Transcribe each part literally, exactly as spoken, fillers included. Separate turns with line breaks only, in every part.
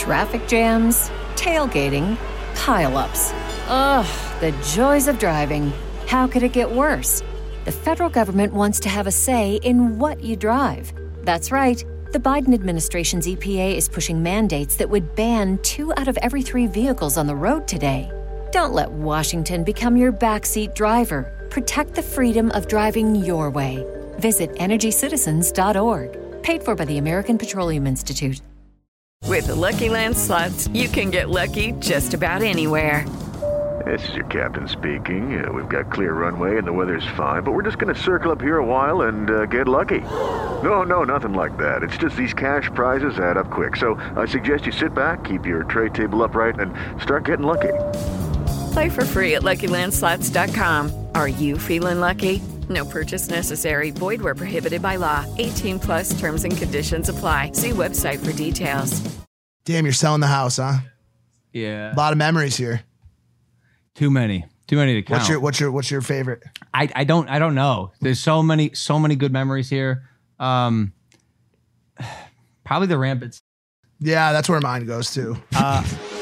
Traffic jams, tailgating, pile-ups. Ugh, the joys of driving. How could it get worse? The federal government wants to have a say in what you drive. That's right. The Biden administration's E P A is pushing mandates that would ban two out of every three vehicles on the road today. Don't let Washington become your backseat driver. Protect the freedom of driving your way. Visit energy citizens dot org. Paid for by the American Petroleum Institute.
With the Lucky Land Slots, you can get lucky just about anywhere.
This is your captain speaking. Uh, we've got clear runway and the weather's fine, but we're just going to circle up here a while and uh, get lucky. No, no, nothing like that. It's just these cash prizes add up quick. So I suggest you sit back, keep your tray table upright, and start getting lucky.
Play for free at Lucky Land Slots dot com. Are you feeling lucky? No purchase necessary. Void where prohibited by law. eighteen plus terms and conditions apply. See website for details.
Damn, you're selling the house, huh?
Yeah.
A lot of memories here.
Too many. Too many to count.
What's your what's your what's your favorite?
I, I don't I don't know. There's so many so many good memories here. Um, probably the rampants.
Yeah, that's where mine goes too.
Uh,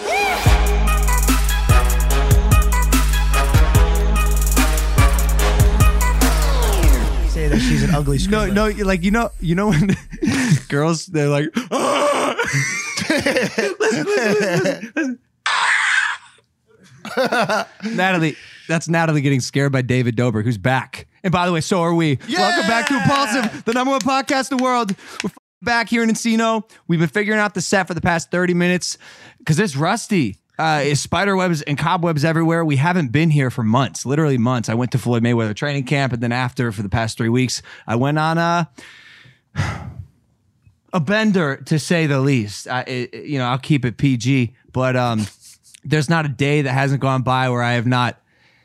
Say that she's an ugly
no,
screamer.
no, like you know, you know when girls they're like, oh! listen, listen, listen, listen. Natalie, that's Natalie getting scared by David Dobrik, who's back. And by the way, so are we.
Yeah!
Welcome back to Impulsive, the number one podcast in the world. We're back here in Encino. We've been figuring out the set for the past thirty minutes because it's rusty. Uh, it's spider webs and cobwebs everywhere. We haven't been here for months, literally months. I went to Floyd Mayweather training camp, and then after, for the past three weeks, I went on a, a bender, to say the least. I, it, you know, I'll keep it P G, but um, there's not a day that hasn't gone by where I have not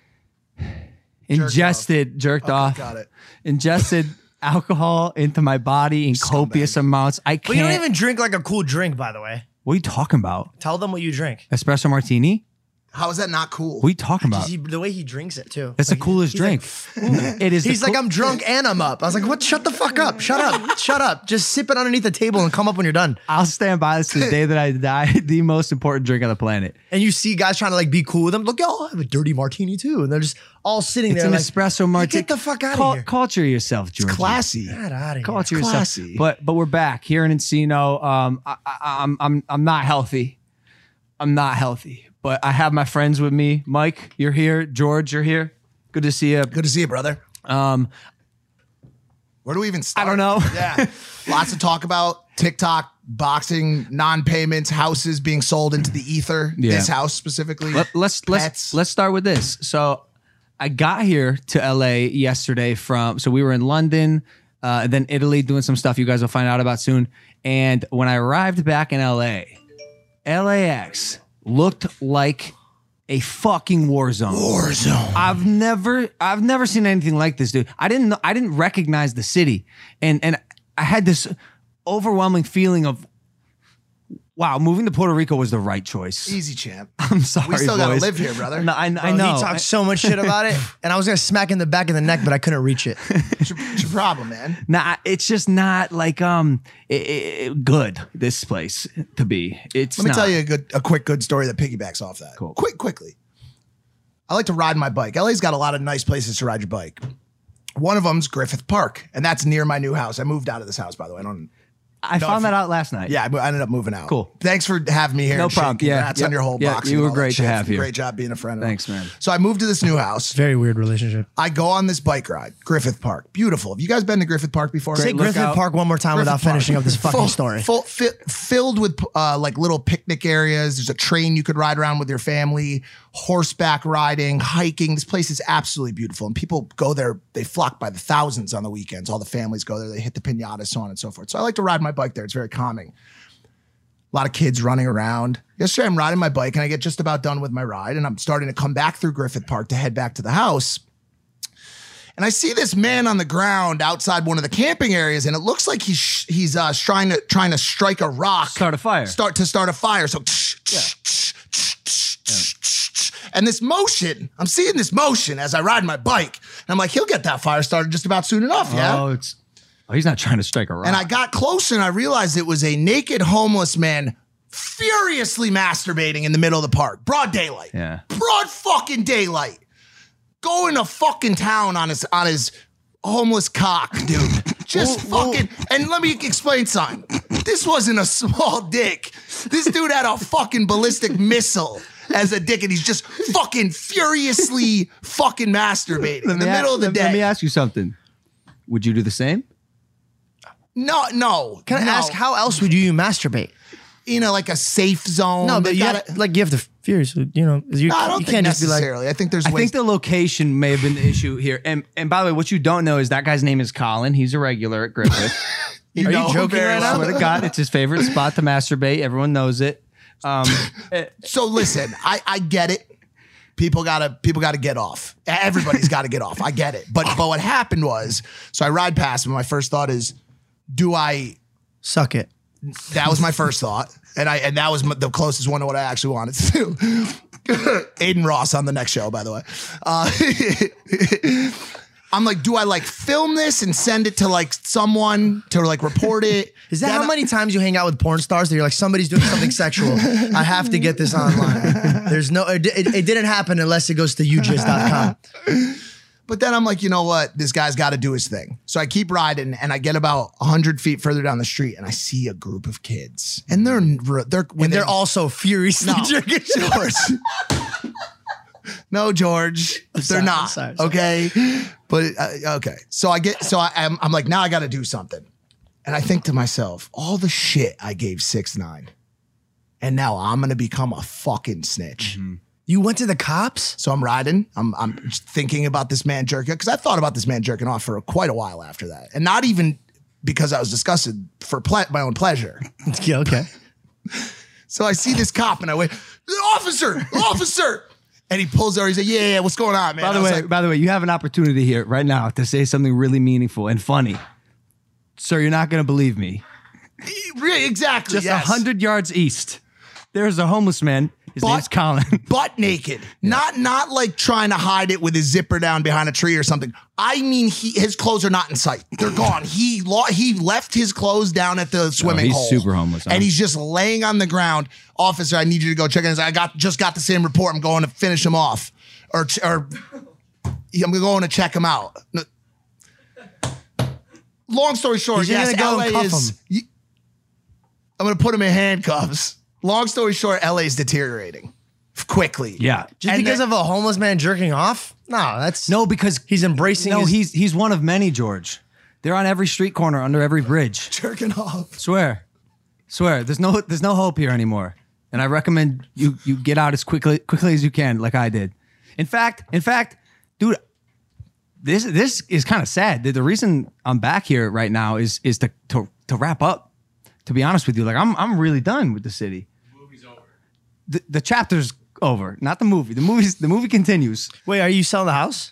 ingested, jerked
Okay,
off,
got it.
ingested alcohol into my body in copious amounts. I
But you don't
can't.
even drink like a cool drink, by the way.
What are you talking about?
Tell them what you drink.
Espresso martini?
How is that not cool?
What are you talking about?
He- the way he drinks it too.
That's
Like,
the coolest
he's
drink.
like,
It is. the
He's like,
cool-
I'm drunk and I'm up. I was like, what? Shut the fuck up. Shut up. Shut up. Just sip it underneath the table and come up when you're done.
I'll stand by this to the day that I die. The most important drink on the planet.
And you see guys trying to like be cool with them. Look, y'all I have a dirty martini too. And they're just all sitting
It's
there
an
like,
espresso martini.
Get the fuck out
Cul-
of here.
Culture yourself, George.
Classy.
Get out of here.
Culture yourself.
Classy.
But but we're back here in Encino. Um, I, I, I'm I'm I'm not healthy. I'm not healthy. But I have my friends with me. Mike, you're here. George, you're here. Good to see you.
Good to see you, brother.
Um,
Where do we even
I
start?
don't know.
Yeah. Lots to talk about. TikTok, boxing, non-payments, houses being sold into the ether.
Yeah.
This house specifically.
Let, let's
Pets.
let's let's start with this. So I got here to L A yesterday from. So we were in London, uh, and then Italy, doing some stuff you guys will find out about soon. And when I arrived back in L A, L A X looked like a fucking war zone.
War zone.
I've never I've never seen anything like this, dude. I didn't know, I didn't recognize the city. And and I had this overwhelming feeling of, wow, moving to Puerto Rico was the right choice.
Easy, champ.
I'm sorry,
We still gotta
boys.
live here, brother.
No, I, I
Bro,
know.
He talked so much shit about it. And I was going to smack in the back of the neck, but I couldn't reach it.
What's your, what's your problem, man?
Nah, it's just not like um it, it, good. This place to be. It's.
Let me
not.
tell you a good, a quick, good story that piggybacks off that.
Cool.
Quick, quickly. I like to ride my bike. L A's got a lot of nice places to ride your bike. One of them's Griffith Park, and that's near my new house. I moved out of this house, by the way. I don't.
I
No,
found
if
that
you-
out last night.
Yeah, I mo- I ended up moving out.
Cool.
Thanks for having me here.
No
and shit.
problem. Yeah,
Congrats
yeah,
on your whole
yeah,
boxing.
you
and
were
all that
great to
shit.
have here.
Great job being a friend.
Thanks, man.
So I moved to this new house.
Very weird relationship.
I go on this bike ride, Griffith Park. Beautiful. Have you guys been to Griffith Park before?
Say Griffith
lookout.
Park one more time
Griffith
without
Park.
finishing up this fucking
Full-
story.
Full, fi- filled with uh, like little picnic areas. There's a train you could ride around with your family, horseback riding, hiking. This place is absolutely beautiful. And people go there, they flock by the thousands on the weekends. All the families go there, they hit the pinatas, so on and so forth. So I like to ride my bike there. It's very calming. A lot of kids running around. Yesterday, I'm riding my bike and I get just about done with my ride and I'm starting to come back through Griffith Park to head back to the house. And I see this man on the ground outside one of the camping areas, and it looks like he's he's uh, trying to trying to strike a rock,
Start a fire.
start to start a fire. So, and this motion, I'm seeing this motion as I ride my bike, and I'm like, he'll get that fire started just about soon enough, yeah.
Oh, it's. Oh, he's not trying to strike a rock.
And I got closer and I realized it was a naked homeless man furiously masturbating in the middle of the park. Broad daylight.
Yeah.
Broad fucking daylight. Going to fucking town on his on his homeless cock, dude. Just
Whoa,
fucking, and let me explain something. This wasn't a small dick. This dude had a fucking ballistic missile as a dick, and he's just fucking furiously fucking masturbating in the
Let me
middle
a-
of the
let,
day.
Let me ask you something. Would you do the same?
No, no.
Can I
no.
ask, how else would you masturbate?
You know, like a safe zone.
No, but
They
you
gotta-
have, like you have to furious, you know, you,
No, I don't
you
think
can't just be like,
necessarily. I think there's
I
ways.
think the location may have been the issue here. And and by the way, what you don't know is that guy's name is Colin. He's a regular at Griffith.
you
Are you
know
joking
very
right
well.
now?
Swear to God, it's his favorite spot to masturbate. Everyone knows it. Um,
So listen, I, I get it. People gotta people gotta get off. Everybody's gotta get off. I get it. But but what happened was, so I ride past him. My first thought is, do I?
suck it.
That was my first thought, and I and that was m- the closest one to what I actually wanted to do. Aiden Ross on the next show, by the way. Uh, I'm like, do I like film this and send it to like someone to like report it?
Is that
Then
how many times you hang out with porn stars that you're like, somebody's doing something sexual? I have to get this online. There's no, it, it, it didn't happen unless it goes to u jizz dot com.
But then I'm like, you know what? This guy's got to do his thing. So I keep riding, and I get about one hundred feet further down the street, and I see a group of kids, and they're they're
And they're also furiously
no,
jerking.
George. No, George, they're
sorry,
not.
I'm sorry, sorry.
Okay, but uh, okay. So I get so I, I'm I'm like, now I got to do something, and I think to myself, all the shit I gave six nine, and now I'm gonna become a fucking snitch.
You went to the cops?
So I'm riding. I'm I'm thinking about this man jerking because I thought about this man jerking off for quite a while after that, and not even because I was disgusted for ple- my own pleasure.
Yeah, okay.
So I see this cop and I wait, officer, officer, and he pulls over. He's like, yeah, yeah, what's going on, man?
by the
I was
way,
like,
by the way, you have an opportunity here right now to say something really meaningful and funny. Sir, you're not going to believe me.
"Re- exactly,
Just a
yes.
hundred yards east, there's a homeless man. His
But-
name's Colin.
butt naked, not not like trying to hide it with his zipper down behind a tree or something. I mean, he his clothes are not in sight; they're gone. He lo- he left his clothes down at the swimming
he's
hole.
super homeless, huh?
and he's just laying on the ground. Officer, I need you to go check in. I got just got the same report. I'm going to finish him off, or ch- or I'm going to check him out. No- Long story short,
He's
yes,
gonna go
L A
and cuff
is.
him.
y- I'm going to put him in handcuffs. Long story short, L A is deteriorating quickly.
Yeah.
Just
And
because
the-
of a homeless man jerking off? No, that's
No, because
he's embracing
no,
his-
he's he's one of many, George. They're on every street corner, under every bridge.
jerking off.
Swear, swear. There's no there's no hope here anymore. And I recommend you you get out as quickly quickly as you can, like I did. In fact, in fact, dude, this this is kind of sad. The, the reason I'm back here right now is is to to to wrap up. To be honest with you, like I'm I'm really done with the city. The movie's over. The the chapter's over, not the movie. The movie's the movie continues.
Wait, are you selling the house?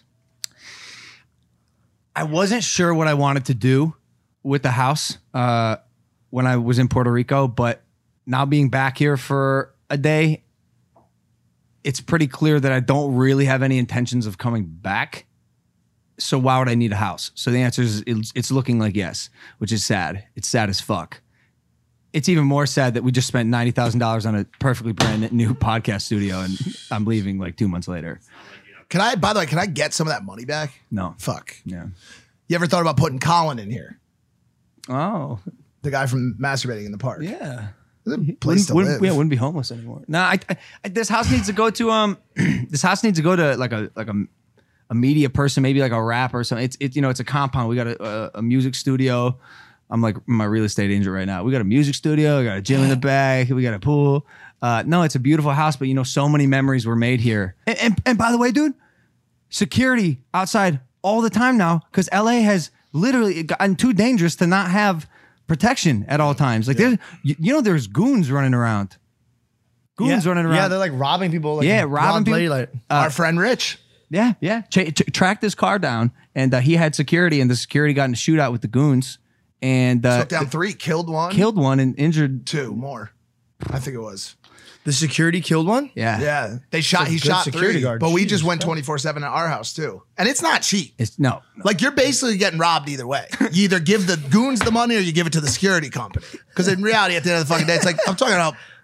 I wasn't sure what I wanted to do with the house uh, when I was in Puerto Rico, but now being back here for a day, it's pretty clear that I don't really have any intentions of coming back. So why would I need a house? So the answer is it's, it's looking like yes, which is sad. It's sad as fuck. It's even more sad that we just spent ninety thousand dollars on a perfectly brand new podcast studio and I'm leaving like two months later.
Can I, by the way, can I get some of that money back?
No.
Fuck.
Yeah.
You ever thought about putting Colin in here?
Oh,
The guy from masturbating in the park.
yeah.
There's a place
wouldn't,
to
wouldn't,
live.
yeah, wouldn't be homeless anymore. No, I, I, I- this house needs to go to um, this house needs to go to like a like a, a media person, maybe like a rapper or something. It's it you know it's a compound. We got a, a, a music studio. I'm like my real estate agent right now. We got a music studio. We got a gym in the back. We got a pool. Uh, no, it's a beautiful house, but you know so many memories were made here. And and, and by the way, dude, security outside all the time now because L A has literally gotten too dangerous to not have protection at all times. Like there's, you, you know, there's goons running around. Goons
yeah.
running around.
Yeah, they're like robbing people. Like
Yeah,
in
robbing
broad
people.
daylight.
Our friend Rich.
yeah, yeah. Ch- ch- tracked his car down, and uh, he had security, and the security got in a shootout with the goons, and uh,
Took down three, killed one.
killed one and injured.
two more. I think it was.
The security killed one?
Yeah,
Yeah. They shot,
So
he
good
shot
security
three.
guard.
But we
Jesus
just went
Christ.
twenty-four seven at our house too. And it's not cheap.
It's no. no.
Like you're basically getting robbed either way. You either give the goons the money or you give it to the security company. Because in reality, at the end of the fucking day, it's like I'm talking about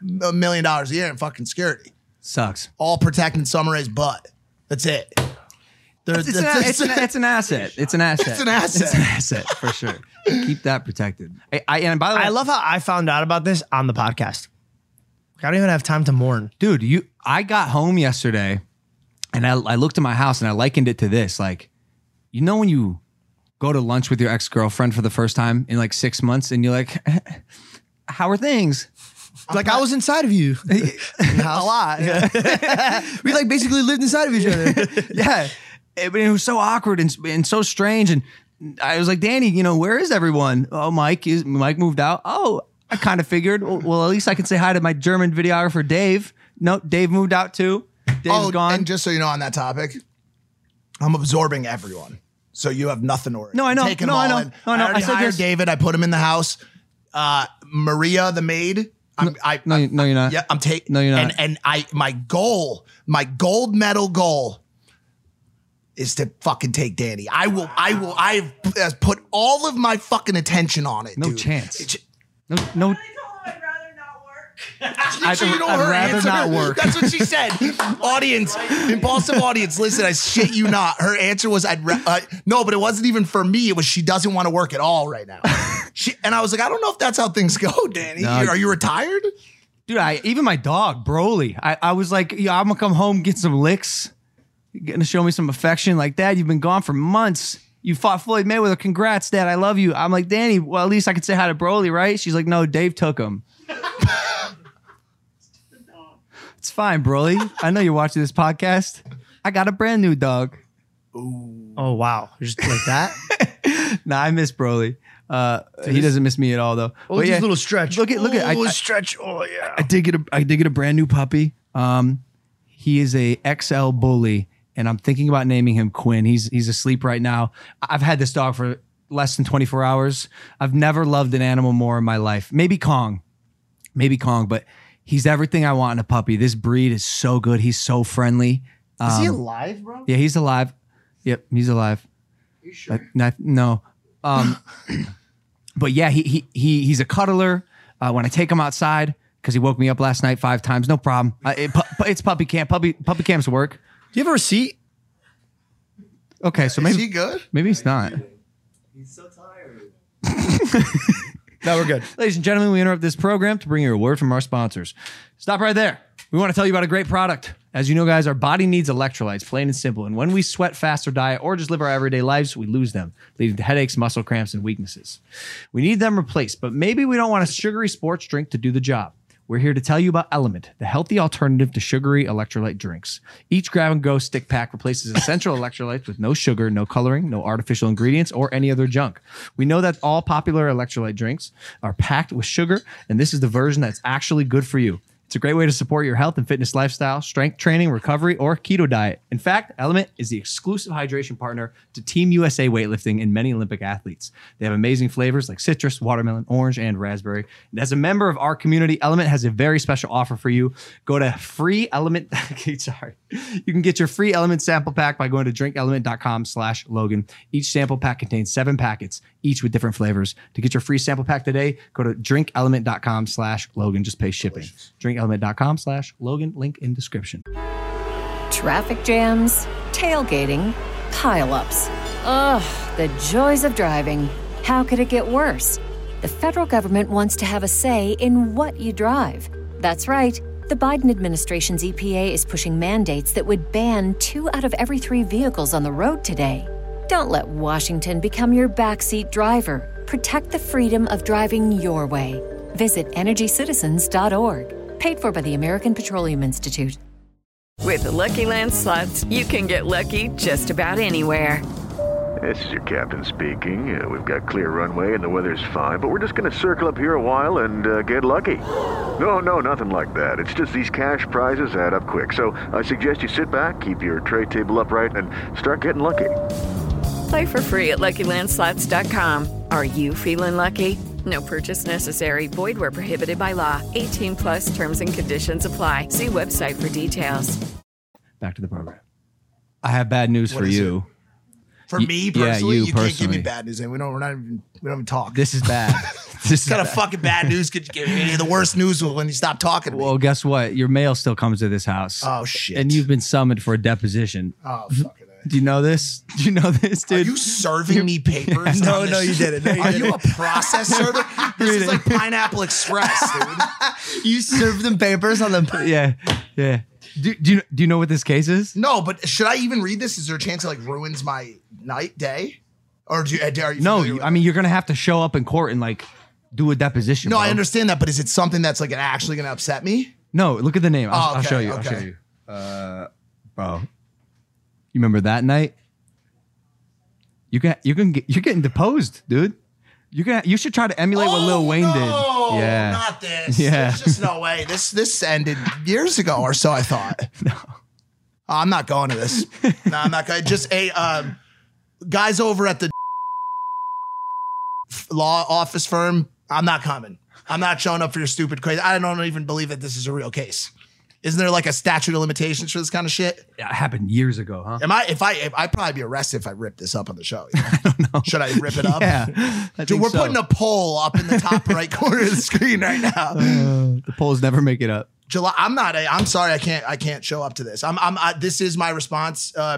a million dollars a year in fucking security.
Sucks.
All protecting Summer Rae's butt. That's it. There's,
It's, an, it's, an, it's an asset. It's an asset.
It's an asset.
It's an asset for sure. Keep that protected. I, I and by the way,
I love how I found out about this on the podcast. I don't even have time to mourn.
dude, you. I got home yesterday, and I, I looked at my house and I likened it to this. Like, you know, when you go to lunch with your ex girlfriend for the first time in like six months, and you're like, "How are things?"
Like I was inside of you.
A lot.
We like basically lived inside of each other.
Yeah. It, but it was so awkward and, and so strange. And I was like, Danny, you know, where is everyone? Oh, Mike is Mike moved out. Oh, I kind of figured, well, well, at least I can say hi to my German videographer, Dave. No, Dave moved out too. Dave's
oh,
gone.
and just so you know on that topic, I'm absorbing everyone. So you have nothing to worry.
No, I know.
I'm taking
No,
them all
I know.
in.
No, I know.
I already
I said
hired
this-
David. I put him in the house. Uh, Maria, the maid. I'm, I,
no,
I,
no, you're not.
Yeah, I'm taking.
No, you're not.
And, and I, my goal, my gold medal goal is to fucking take Danny. I will, I will, I've uh, put all of my fucking attention on it.
No
dude.
chance.
It's-
No, no.
I'd rather not work.
I'd,
You know
I'd
her
rather
answer?
not work.
That's what she said. Audience, impulsive audience, listen, I shit you not. Her answer was, I'd ra- uh, no, but it wasn't even for me. It was she doesn't want to work at all right now. She, and I was like, I don't know if that's how things go, Danny.
No.
Are you retired?
Dude, I even my dog, Broly, I, I was like, yeah, I'm gonna come home, get some licks. You're gonna show me some affection. Like, Dad, you've been gone for months. You fought Floyd Mayweather. Congrats, Dad. I love you. I'm like, Danny, well, at least I could say hi to Broly, right? She's like, no, Dave took him. It's fine, Broly. I know you're watching this podcast. I got a brand new dog.
Oh wow, just like that.
Nah, I miss Broly. Uh, he doesn't miss me at all, though.
Oh,
But
this
yeah,
little stretch.
Look at, look at, I,
oh,
I,
stretch. Oh yeah.
I did get a, I did get a brand new puppy. Um, he is a X L bully, and I'm thinking about naming him Quinn. He's he's asleep right now. I've had this dog for less than twenty-four hours. I've never loved an animal more in my life. Maybe Kong, maybe Kong, but he's everything I want in a puppy. This breed is so good. He's so friendly.
Is he
Um,
alive, bro?
Yeah, he's alive. Yep, he's alive.
You sure?
Like, not, no. Um, but yeah, he he he he's a cuddler. Uh, when I take him outside, because he woke me up last night five times, no problem. Uh, it, pu- it's puppy camp. Puppy puppy camps work.
Do you have a receipt?
Okay, so
Is
maybe
he good?
maybe he's not.
He's so tired.
No, we're good.
Ladies and gentlemen, we interrupt this program to bring you a word from our sponsors. Stop right there. We want to tell you about a great product. As you know, guys, our body needs electrolytes, plain and simple. And when we sweat, fast, or diet, or just live our everyday lives, we lose them, leading to headaches, muscle cramps, and weaknesses. We need them replaced, but maybe we don't want a sugary sports drink to do the job. We're here to tell you about Element, the healthy alternative to sugary electrolyte drinks. Each grab-and-go stick pack replaces essential electrolytes with no sugar, no coloring, no artificial ingredients, or any other junk. We know that all popular electrolyte drinks are packed with sugar, and this is the version that's actually good for you. It's a great way to support your health and fitness lifestyle, strength training, recovery, or keto diet. In fact, Element is the exclusive hydration partner to Team U S A weightlifting and many Olympic athletes. They have amazing flavors like citrus, watermelon, orange, and raspberry. And as a member of our community, Element has a very special offer for you. Go to free Element. Okay, sorry. You can get your free Element sample pack by going to drinkelement.com slash Logan. Each sample pack contains seven packets, each with different flavors. To get your free sample pack today, go to drinkelement.com slash Logan. Just pay shipping. Drinkelement.com slash Logan. Link in description.
Traffic jams, tailgating, pileups. Ugh, the joys of driving. How could it get worse? The federal government wants to have a say in what you drive. That's right. The Biden administration's E P A is pushing mandates that would ban two out of every three vehicles on the road today. Don't let Washington become your backseat driver. Protect the freedom of driving your way. Visit energy citizens dot org. Paid for by the American Petroleum Institute.
With the Lucky Land Slots, you can get lucky just about anywhere.
This is your captain speaking. Uh, we've got clear runway and the weather's fine, but we're just going to circle up here a while and uh, get lucky. No, no, nothing like that. It's just these cash prizes add up quick. So I suggest you sit back, keep your tray table upright, and start getting lucky.
Play for free at Lucky Land Slots dot com. Are you feeling lucky? No purchase necessary. Void where prohibited by law. eighteen plus terms and conditions apply. See website for details.
Back to the program. I have bad news
What
for
is
you.
For
Y-
me
yeah,
personally,
you
you, can't give
personally.
me bad news. And we don't. We're not even. We don't even talk.
This is bad. This
What kind
is-
of fucking bad news could you give me? The worst news was when you stop talking to me.
Well, guess what? Your mail still comes to this house.
Oh, shit.
And you've been summoned for a deposition.
Oh, fucking A.
Do you know this? Do you know this,
Are
dude?
you serving me papers?
No,
on
no,
this-
you didn't. No, you
Are
didn't.
you a process server? This is like Pineapple Express, dude.
You served them papers on the.
yeah, yeah. Do, do you do you know what this case is?
No, but should I even read this? Is there a chance it like ruins my night, day? Or do you, are you
No,
familiar
you,
with
I
it?
mean you're gonna have to show up in court and like do a deposition.
No,
bro.
I understand that, but is it something that's like actually going to upset me?
No, look at the name. I'll,
Oh,
I'll
okay,
show you. I'll
okay.
show you. Uh, bro, you remember that night? You can you can get, you're getting deposed, dude. You can you should try to emulate what Lil Wayne
no,
did. Yeah,
not this.
Yeah.
There's just no way. This this ended years ago or so. I thought. No, I'm not going to this. No, I'm not going. Just a um, guys over at the law office firm. I'm not coming. I'm not showing up for your stupid crazy. I don't even believe that this is a real case. Isn't there like a statute of limitations for this kind of shit?
Yeah, it happened years ago, huh?
Am I? If I, if, I'd probably be arrested if I rip this up on the show. You know? I don't know. Should I rip it up?
Yeah, I
Dude,
think
we're
so.
putting a poll up in the top right corner of the screen right now.
The polls never make it up.
July. I'm not. A, I'm sorry. I can't. I can't show up to this. I'm. I'm. I, this is my response. Uh,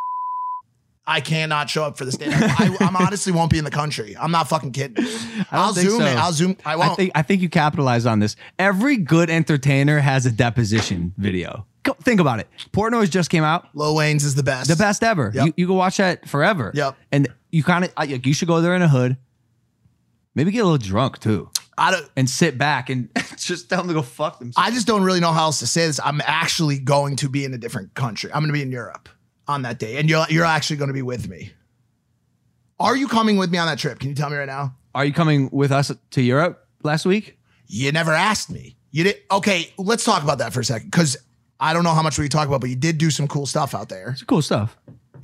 I cannot show up for this day. I, I'm honestly won't be in the country. I'm not fucking kidding.
I don't
I'll
think
zoom
so.
it. I'll zoom. I won't.
I think I think you capitalize on this. Every good entertainer has a deposition video. Go, think about it. Portnoy's just came out.
Lil Wayne's is the best.
The best ever.
Yep.
You, you can watch that forever.
Yep.
And you kind of you should go there in a hood. Maybe get a little drunk too,
I don't.
and sit back and just tell them to go fuck themselves.
I just don't really know how else to say this. I'm actually going to be in a different country. I'm going to be in Europe on that day, and you're you're actually going to be with me. Are you coming with me on that trip? Can you tell me right now?
Are you coming with us to Europe last week?
You never asked me. You did. Okay, let's talk about that for a second, because I don't know how much we can talk about, but you did do some cool stuff out there.
It's cool stuff.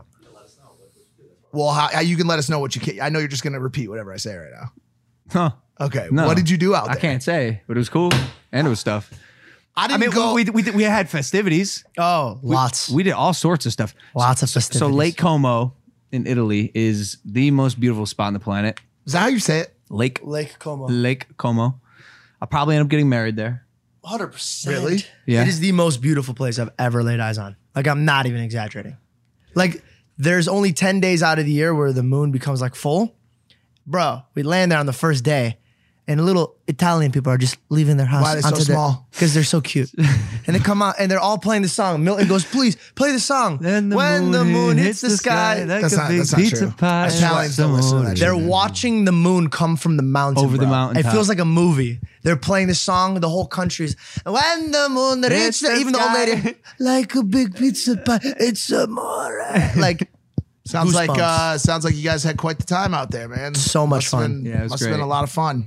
Well, how, how you can let us know what you can. I know you're just going to repeat whatever I say right now.
Huh?
Okay,
No.
what did you do out there?
I can't say, but it was cool and it was stuff.
I
I
didn't
mean,
go.
we, we, we, we had festivities.
Oh, lots.
We did all sorts of stuff.
Lots of
So
festivities.
Lake Como in Italy is the most beautiful spot on the planet.
Is that how you say it?
Lake
Lake Como.
Lake Como. I'll probably end up getting married there.
one hundred percent.
Really?
Yeah.
It is the most beautiful place I've ever laid eyes on. Like, I'm not even exaggerating. Like, there's only ten days out of the year where the moon becomes like full. Bro, we land there on the first day, and little Italian people are just leaving their house.
Why are they so small?
Because they're so cute. And they come out and they're all playing the song. Milton goes, please play the song. when the moon hits the sky.
That's not- that's not true. Italians don't listen to that shit.
They're watching the moon come from the mountain.
Over the
bro.
mountaintop.
It feels like a movie. They're playing the song. The whole country's when the moon hits the,
the
even the old
sky.
lady like a big pizza pie. It's amore. Like
Sounds like
Goosebumps.
uh, sounds like you guys had quite the time out there, man.
So much
Must have
fun.
been-
Yeah, it was
must have been
great.
a lot of fun.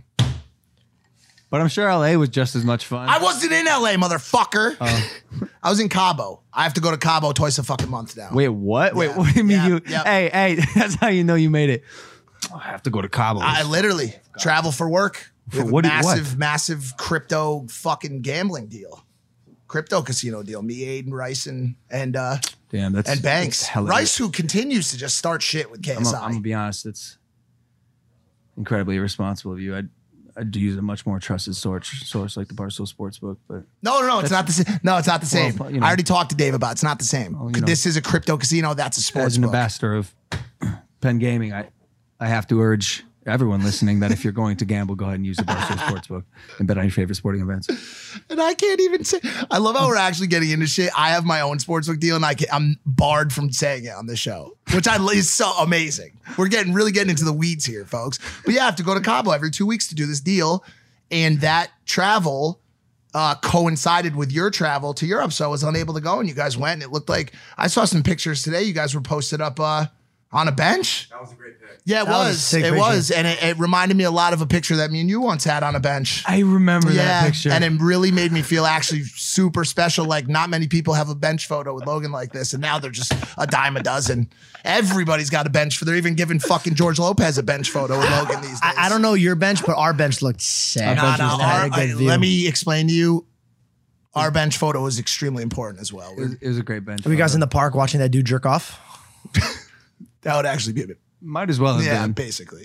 But I'm sure L A was just as much fun.
I wasn't in L A, motherfucker.
Oh.
I was in Cabo. I have to go to Cabo twice a fucking month now.
Wait, what? Wait,
Yeah.
what do you mean
Yeah,
you?
yep.
Hey, hey, that's how you know you made it. I have to go to Cabo.
I literally travel for work. We
For
have a
what do you- what?
massive, massive crypto fucking gambling deal. Crypto casino deal. Me, Aiden, Rice, and and uh,
Damn, that's
and Banks.
that's hella
Rice, who continues to just start shit with K
I'm
S
gonna-
I.
I'm gonna be honest. It's incredibly irresponsible of you. I'd I'd use a much more trusted source, source like the Barstool Sportsbook. But
No, no, no, it's not the same. No, it's not the same.
Well, you know.
I already talked to Dave about it. It's not the same.
Well, you know.
This is a crypto casino. That's a sports
as an
book.
ambassador of Penn Gaming, I I have to urge everyone listening that if you're going to gamble, go ahead and use the Barstool Sportsbook and bet on your favorite sporting events.
And I can't even say. I love how we're actually getting into shit. I have my own sportsbook deal, and I can, I'm barred from saying it on this show, which I is so amazing. We're getting really getting into the weeds here, folks. But yeah, I have to go to Cabo every two weeks to do this deal, and that travel uh, coincided with your travel to Europe, so I was unable to go. And you guys went, and it looked like I saw some pictures today. You guys were posted up uh, on a bench.
That was a great pick.
Yeah, it
That was a
was.
sick
It
picture.
was, and it, it reminded me a lot of a picture that me and you once had on a bench.
I remember
Yeah,
that picture.
and it really made me feel actually super special. Like not many people have a bench photo with Logan like this, and now they're just a dime a dozen. Everybody's got a bench for. They're even giving fucking George Lopez a bench photo with Logan these days.
I, I don't know your bench, but our bench looked sick.
Our bench
Nah,
was
nah,
Had
our-
a good
I-
view.
let me explain to you. Our bench photo is extremely important as well.
it, was, it was a great bench.
Were you guys
photo.
in the park watching that dude jerk off?
That would actually be a bit.
Might as well have
Yeah,
been.
basically.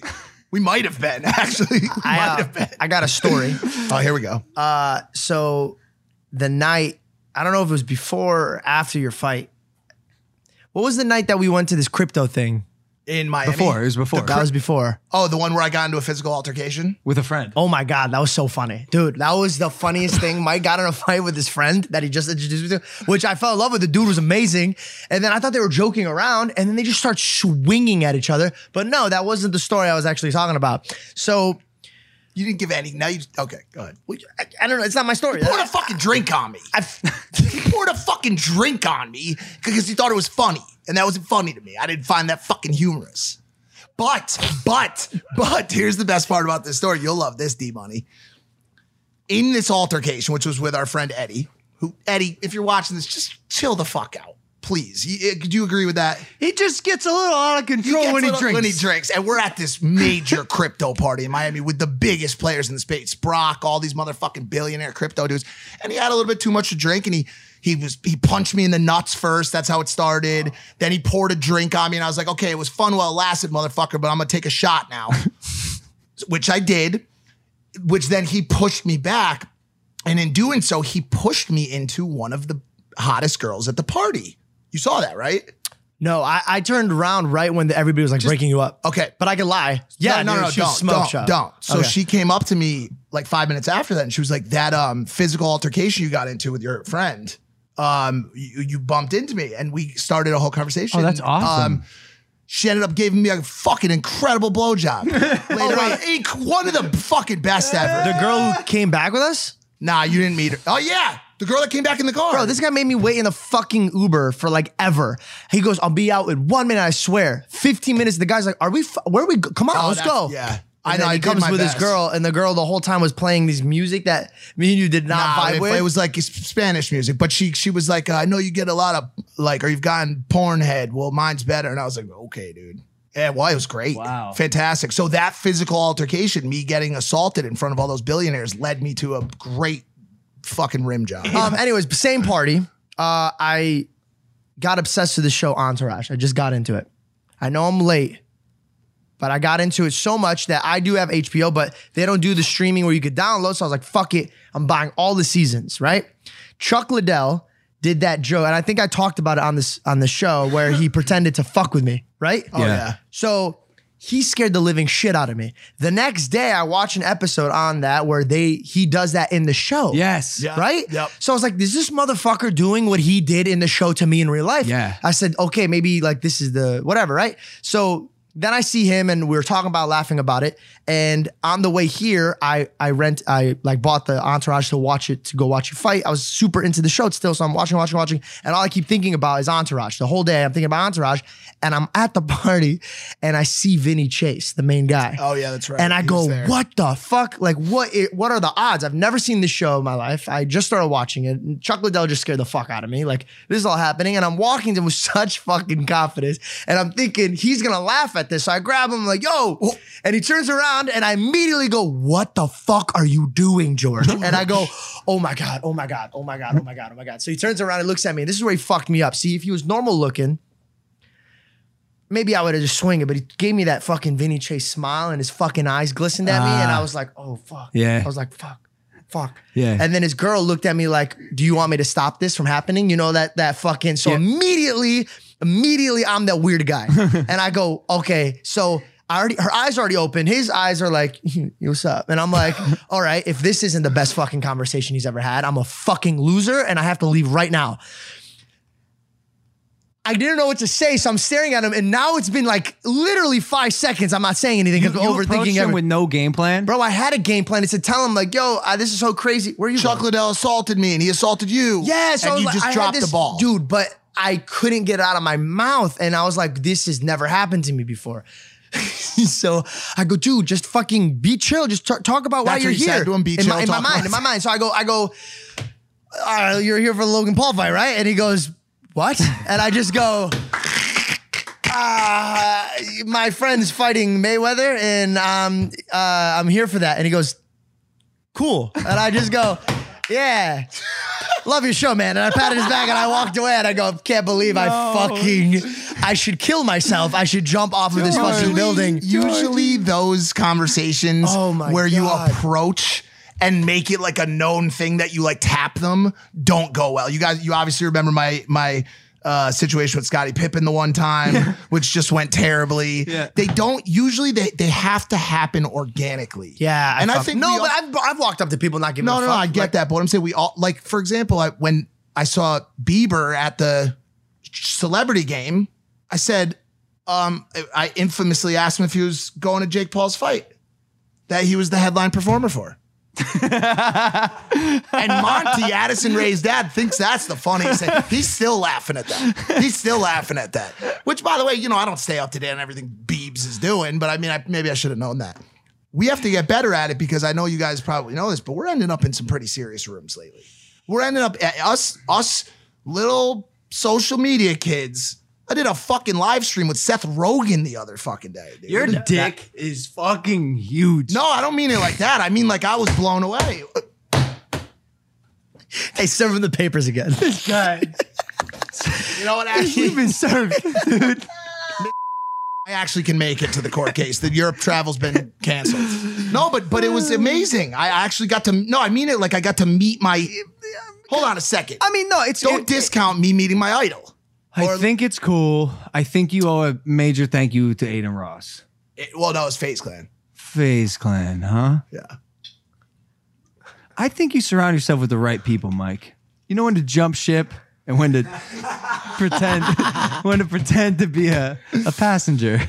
We might have been, actually. We
I,
might
uh,
have been.
I got a story.
Oh, here we go.
Uh, so the night, I don't know if it was before or after your fight. What was the night that we went to this crypto thing?
In Miami.
Before, it was before.
That was before.
Oh, the one where I got into a physical altercation?
With a friend.
Oh my God, that was so funny. Dude, that was the funniest thing. Mike got in a fight with his friend that he just introduced me to, which I fell in love with. The dude was amazing. And then I thought they were joking around, and then they just start swinging at each other. But no, that wasn't the story I was actually talking about. So
You didn't give any. Now you. Okay, go ahead.
I, I don't know. It's not my story.
He poured a fucking drink on me. I, he poured a fucking drink on me because he thought it was funny. And that wasn't funny to me. I didn't find that fucking humorous. But, but, but, here's the best part about this story. You'll love this, D-Money. In this altercation, which was with our friend Eddie, who, Eddie, if you're watching this, just chill the fuck out. Please. You, could you agree with that?
He just gets a little out of control
gets
when he
little-
drinks.
When he drinks. And we're at this major crypto party in Miami with the biggest players in the space. Brock, all these motherfucking billionaire crypto dudes. And he had a little bit too much to drink, and he he was he punched me in the nuts first. That's how it started. Then he poured a drink on me, and I was like, okay, it was fun while it lasted, motherfucker, but I'm gonna take a shot now. Which I did, which then he pushed me back. And in doing so, he pushed me into one of the hottest girls at the party. You saw that, right?
No, I, I turned around right when the, everybody was like breaking you up.
Okay.
But I could lie. Yeah,
no, no,
dude,
no,
she was
don't,
smoke
don't,
shop.
don't. So
Okay.
she came up to me like five minutes after that, and she was like, "That um physical altercation you got into with your friend, um, you, you bumped into me, and we started a whole conversation."
Oh, that's awesome.
Um, she ended up giving me a fucking incredible blowjob later on. Inc- One of the fucking best ever.
The girl who came back with us?
Nah, you didn't meet her. Oh yeah, the girl that came back in the car.
Bro, this guy made me wait in the fucking Uber for like ever. He goes, I'll be out in one minute, I swear. fifteen minutes, the guy's like, are we, f- where are we, go- come on,
Oh,
let's
that's-
go.
yeah.
And
I
then
know, I
he
did
comes
my
with
best.
his girl, and the girl the whole time was playing these music that me and you did not
Nah,
vibe
it,
with.
it was like Spanish music, but she she was like, I know you get a lot of like, or you've gotten porn head. Well, mine's better. And I was like, okay, dude. Yeah, well, it was great.
Wow.
Fantastic. So that physical altercation, me getting assaulted in front of all those billionaires, led me to a great fucking rim job.
Um, anyways, same party. Uh, I got obsessed with the show Entourage. I just got into it. I know I'm late, but I got into it so much that I do have H B O, but they don't do the streaming where you could download. So I was like, fuck it. I'm buying all the seasons, right? Chuck Liddell did that joke, and I think I talked about it on this on the show where he pretended to fuck with me, right?
Oh, yeah.
So he scared the living shit out of me. The next day, I watched an episode on that where they he does that in the show.
Yes.
Yeah.
Right?
Yep.
So I was like, is this motherfucker doing what he did in the show to me in real life?
Yeah.
I said, okay, maybe like this is the whatever, right? So then I see him and we were talking about laughing about it. And on the way here, I I rent, I like bought the Entourage to watch it, to go watch you fight. I was super into the show still. So I'm watching, watching, watching. And all I keep thinking about is Entourage. The whole day I'm thinking about Entourage. And I'm at the party and I see Vinny Chase, the main guy.
Oh, yeah, that's right.
And I
He
go,
was there.
what the fuck? Like, what? i- what are the odds? I've never seen this show in my life. I just started watching it. And Chuck Liddell just scared the fuck out of me. Like, this is all happening. And I'm walking to him with such fucking confidence. And I'm thinking, he's going to laugh at this. So I grab him, like, yo. And he turns around and I immediately go, what the fuck are you doing, George? And I go, oh my God, oh my God, oh my God, oh my God, oh my God. So he turns around and looks at me. This is where he fucked me up. See, if he was normal looking, maybe I would have just swung it, but he gave me that fucking Vinny Chase smile and his fucking eyes glistened at me. And I was like, oh, fuck.
Yeah.
I was like, fuck, fuck.
Yeah.
And then his girl looked at me like, do you want me to stop this from happening? You know, that that fucking, so
Yeah.
immediately, immediately I'm that weird guy. And I go, okay, so I already, her eyes are already open. His eyes are like, what's up? And I'm like, all right, if this isn't the best fucking conversation he's ever had, I'm a fucking loser and I have to leave right now. I didn't know what to say, so I'm staring at him, and now it's been like literally five seconds. I'm not saying anything
You,
because
you
I'm
approached
overthinking
him
everything.
with no game plan.
Bro, I had a game plan. It's to tell him like, yo, uh, this is so crazy. Where are you
Chuck
going?
Liddell assaulted me, and he assaulted you.
Yeah, so I
and
was
you
like-
just
I had
dropped
this-
the ball.
Dude, but I couldn't get it out of my mouth, and I was like, this has never happened to me before. So I go, dude, just fucking be chill. Just t- talk about why
That's
you're
what you
here.
said to him, be
in
chill,
my, in my
talk
mind,
about-
in my mind. So I go, I go, uh, you're here for the Logan Paul fight, right? And he goes, what? And I just go, uh, my friend's fighting Mayweather, and um, uh, I'm here for that. And he goes, cool. And I just go, yeah. love your show, man. And I patted his back and I walked away and I go, can't believe I fucking, I should kill myself. I should jump off of this fucking building.
Usually those conversations
Oh my
where you
God.
approach and make it like a known thing that you like tap them don't go well. You guys, you obviously remember my, my, Uh, situation with Scottie Pippen the one time, which just went terribly.
Yeah.
They don't usually they they have to happen organically.
Yeah.
and I,
fuck-
think
no,
we
but
all-
I've, I've walked up to people not giving
no,
a
no,
fuck.
no, I get
Like,
that, but what I'm saying we all like. For example, I, when I saw Bieber at the celebrity game, I said, um, I infamously asked him if he was going to Jake Paul's fight that he was the headline performer for. And Monty, Addison Rae's dad, thinks that's the funniest thing. He's still laughing at that. He's still laughing at that. Which, by the way, you know, I don't stay up to date on everything Biebs is doing, but I mean, I, maybe I should have known that. We have to get better at it because I know you guys probably know this, but we're ending up in some pretty serious rooms lately. We're ending up, us, us little social media kids. I did a fucking live stream with Seth Rogen the other fucking day, dude.
Your dick is fucking huge.
No, I don't mean it like that. I mean like I was blown away.
Hey, serve him the papers again.
You know what? Actually,
You've been served, dude.
I actually can make it to the court case. The Europe travel's been canceled. No, but but it was amazing. I actually got to. No, I mean it like I got to meet my. Hold on a second.
I mean, no, it's
Don't
it-
discount me meeting my idol.
I
Or-
think it's cool. I think you owe a major thank you to Aiden Ross.
It- well, no, it's FaZe Clan.
FaZe Clan, huh?
Yeah.
I think you surround yourself with the right people, Mike. You know when to jump ship and when to pretend when to pretend to be a, a passenger.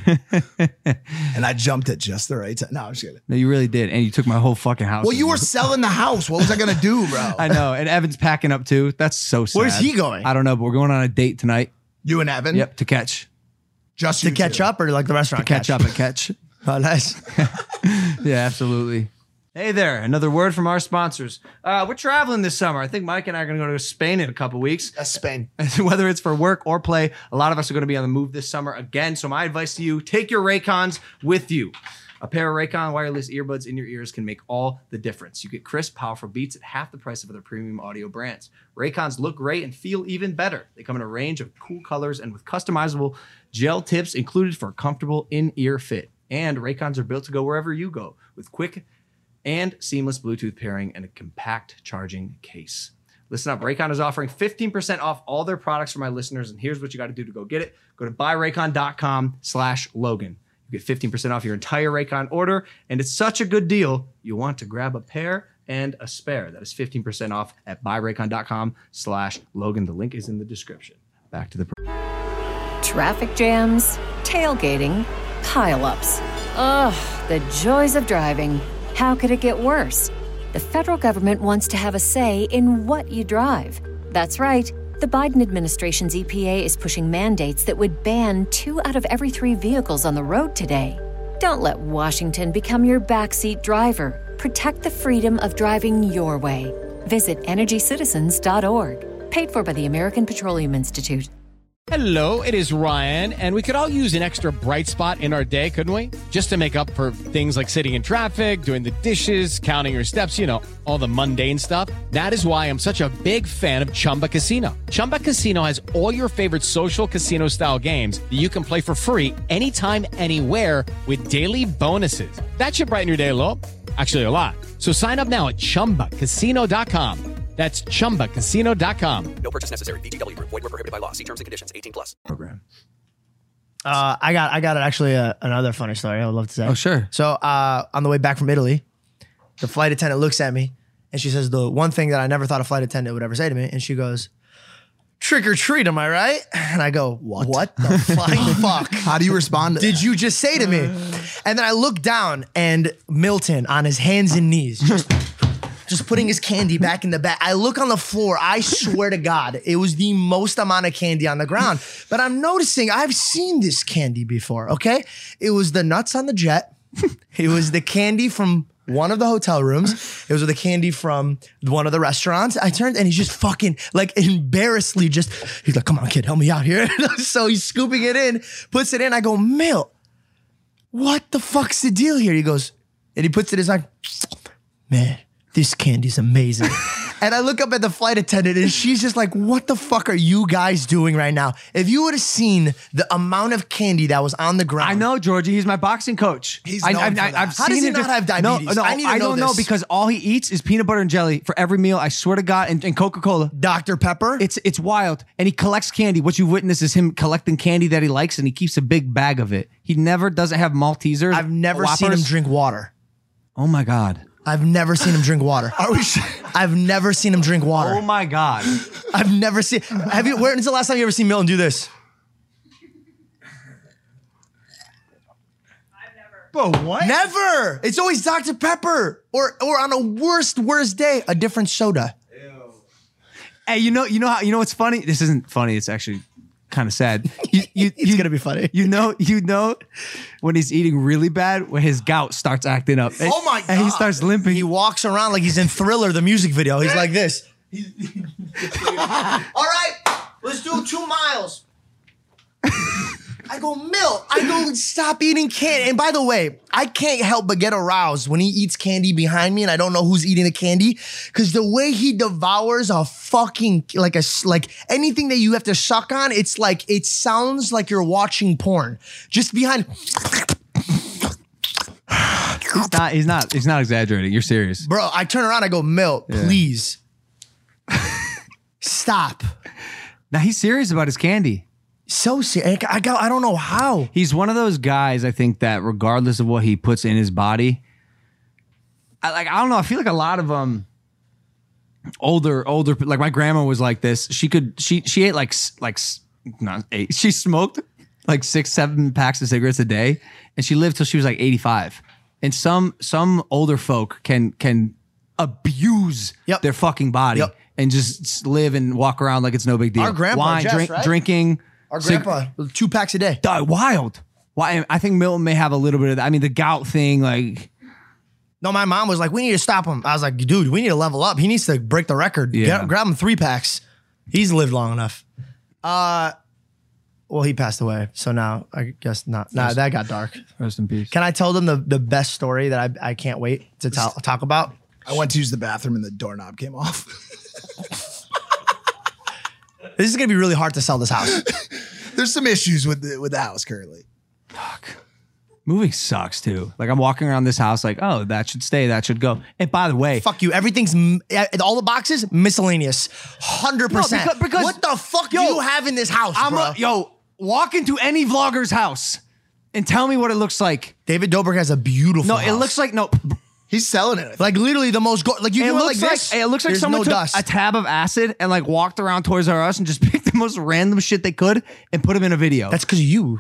And I jumped at just the right time. No, I'm just kidding.
No, you really did. And you took my whole fucking house.
Well, you
with
were
you.
selling the house. What was I gonna do, bro?
I know. And Evan's packing up too. That's so sad.
Where's he going?
I don't know, but we're going on a date tonight.
You and Evan.
Yep, to catch.
Just
To
you
catch
two.
up or like the restaurant
Catch up at catch.
Oh, nice.
Yeah, absolutely. Hey there, another word from our sponsors. Uh, we're traveling this summer. I think Mike and I are going to go to Spain in a couple weeks.
That's Spain.
Whether it's for work or play, a lot of us are going to be on the move this summer again. So my advice to you, take your Raycons with you. A pair of Raycon wireless earbuds in your ears can make all the difference. You get crisp, powerful beats at half the price of other premium audio brands. Raycons look great and feel even better. They come in a range of cool colors and with customizable gel tips included for a comfortable in-ear fit. And Raycons are built to go wherever you go with quick and seamless Bluetooth pairing and a compact charging case. Listen up, Raycon is offering fifteen percent off all their products for my listeners, and here's what you got to do to go get it. Go to buyraycon.com slash Logan. You get fifteen percent off your entire Raycon order, and it's such a good deal, you'll want to grab a pair and a spare. That is fifteen percent off at buyraycon.com slash Logan. The link is in the description. Back to the...
Traffic jams, tailgating, pileups. Ugh, the joys of driving. How could it get worse? The federal government wants to have a say in what you drive. That's right. The Biden administration's E P A is pushing mandates that would ban two out of every three vehicles on the road today. Don't let Washington become your backseat driver. Protect the freedom of driving your way. Visit energy citizens dot org. Paid for by the American Petroleum Institute.
Hello, it is Ryan, and we could all use an extra bright spot in our day, couldn't we? Just to make up for things like sitting in traffic, doing the dishes, counting your steps, you know, all the mundane stuff. That is why I'm such a big fan of Chumba Casino. Chumba Casino has all your favorite social casino-style games that you can play for free anytime, anywhere with daily bonuses. That should brighten your day a little. Actually, a lot. So sign up now at chumba casino dot com. That's chumba casino dot com.
No purchase necessary. V G W Group. Void where prohibited by law. See terms and conditions. eighteen plus.
program.
Uh, I got, I got actually uh, another funny story I would love to say.
Oh, sure.
So uh, on the way back from Italy, the flight attendant looks at me and she says the one thing that I never thought a flight attendant would ever say to me, and she goes, "Trick or treat, am I right?" And I go, "What? What the flying fuck?
How do you respond to
Did
that?
you just say to me?" And then I look down and Milton on his hands and knees, just, just putting his candy back in the bag. I look on the floor. I swear to God, it was the most amount of candy on the ground. But I'm noticing I've seen this candy before, okay? It was the nuts on the jet. It was the candy from one of the hotel rooms. It was the candy from one of the restaurants. I turned and he's just fucking like embarrassedly just, he's like, "Come on, kid, help me out here." So he's scooping it in, puts it in. I go, "Milt, what the fuck's the deal here?" He goes, and he puts it in his like, "Man, this candy's amazing." And I look up at the flight attendant and she's just like, what the fuck are you guys doing right now? If you would have seen the amount of candy that was on the ground.
I know, Georgie. He's my boxing coach.
He's
I,
known
I,
for
I,
that.
I've
How
seen
does he
it
not
just-
have diabetes?
No, no,
I need to
I
know
don't know
this.
because all he eats is peanut butter and jelly for every meal. I swear to God, and, and Coca-Cola.
Doctor Pepper?
It's it's wild. And he collects candy. What you witness is him collecting candy that he likes, and he keeps a big bag of it. He never doesn't have Maltesers.
I've never seen him
Whoppers.
drink water.
Oh my God.
I've never seen him drink water.
Are we sure?
I've never seen him drink water.
Oh my God.
I've never seen. Have you? When's the last time you ever seen Milton do this?
Bro, what?
Never. It's always Doctor Pepper, or or on a worst worst day, a different soda.
Hey, you know, you know how you know what's funny? This isn't funny. It's actually kind of sad. You, you,
It's
you-
gonna be funny.
You know, you know when he's eating really bad, when his gout starts acting up. And-
Oh my
And he
God.
starts limping.
He walks around like he's in Thriller, the music video. He's like this. All right, let's do two miles. I go, Milt, I go, stop eating candy. And by the way, I can't help but get aroused when he eats candy behind me and I don't know who's eating the candy. Because the way he devours a fucking, like a, s- like anything that you have to suck on, it's like, it sounds like you're watching porn. Just behind.
He's not, he's not, he's not exaggerating. You're serious.
Bro, I turn around, I go, Milt, please. Stop.
Now he's serious about his candy.
So serious. I got, I don't know how.
He's one of those guys, I think, that regardless of what he puts in his body, I like, I don't know. I feel like a lot of um older, older, like my grandma was like this. She could, she, she ate like, s- like, s- not eight. She smoked like six, seven packs of cigarettes a day, and she lived till she was like eighty-five. And some, some older folk can, can abuse
Yep.
their fucking body
Yep.
and just s- live and walk around like it's no big deal.
Our grandpa,
Wine,
Jess,
drink,
right?
drinking.
Our
cig-
grandpa, two packs a day.
Die wild. Why? I think Milton may have a little bit of that. I mean, the gout thing, like,
No, my mom was like, we need to stop him. I was like, dude, we need to level up. He needs to break the record.
Yeah.
Get- grab him three packs. He's lived long enough. Uh, well, he passed away. So now I guess not. Nah, that got dark.
rest in peace.
Can I tell them the, the best story that I, I can't wait to tell, talk about?
I went to use the bathroom and the doorknob came off.
This is going to be really hard to sell this house.
There's some issues with the with the house currently.
Moving sucks too. Like I'm walking around this house, like, oh, that should stay, that should go. And by the way,
Fuck you. Everything's, m- all the boxes, miscellaneous. one hundred percent.
No, because- because-
what the fuck
Yo,
do you have in this house,
I'm
bro?
a, yo, walk into any vlogger's house and tell me what it looks like.
David Dobrik has a beautiful
No,
house.
it looks like no.
He's selling it. I think.
Like literally the most, go- like you
It
can
looks
like
like,
this.
it looks like
there's
someone
no
took
dust.
a tab of acid and like walked around Toys R Us and just picked the most random shit they could and put them in a video.
That's because of you.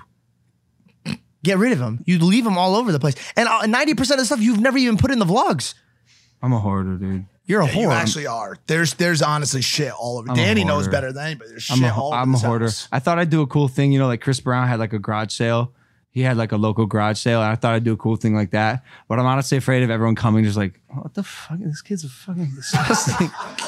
Get rid of them. You leave them all over the place. And uh, ninety percent of the stuff you've never even put in the vlogs.
I'm a hoarder, dude.
You're a
Yeah, you
whore.
actually are. There's there's honestly shit all over.
I'm a
Danny knows
hoarder.
better than anybody. There's
I'm
shit
a,
all over
I'm a
this
hoarder.
house.
I thought I'd do a cool thing, you know, like Chris Brown had like a garage sale. He had like a local garage sale, and I thought I'd do a cool thing like that. But I'm honestly afraid of everyone coming just like, what the fuck? This kid's fucking disgusting.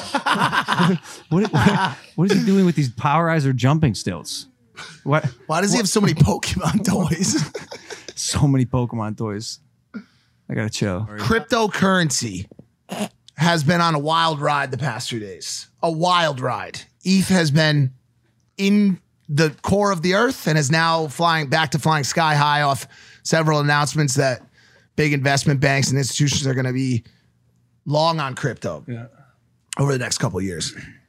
what, what, what is he doing with these Powerizer jumping stilts? What?
Why does he have so many Pokemon toys?
So many Pokemon toys. I gotta chill.
Cryptocurrency has been on a wild ride the past few days. A wild ride. E T H has been in the core of the earth and is now flying back to flying sky high off several announcements that big investment banks and institutions are going to be long on crypto over the next couple of years.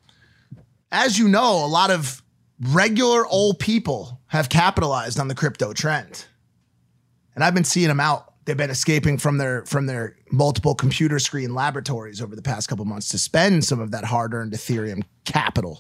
As you know, a lot of regular old people have capitalized on the crypto trend. And I've been seeing them out. They've been escaping from their from their multiple computer screen laboratories over the past couple months to spend some of that hard-earned Ethereum capital.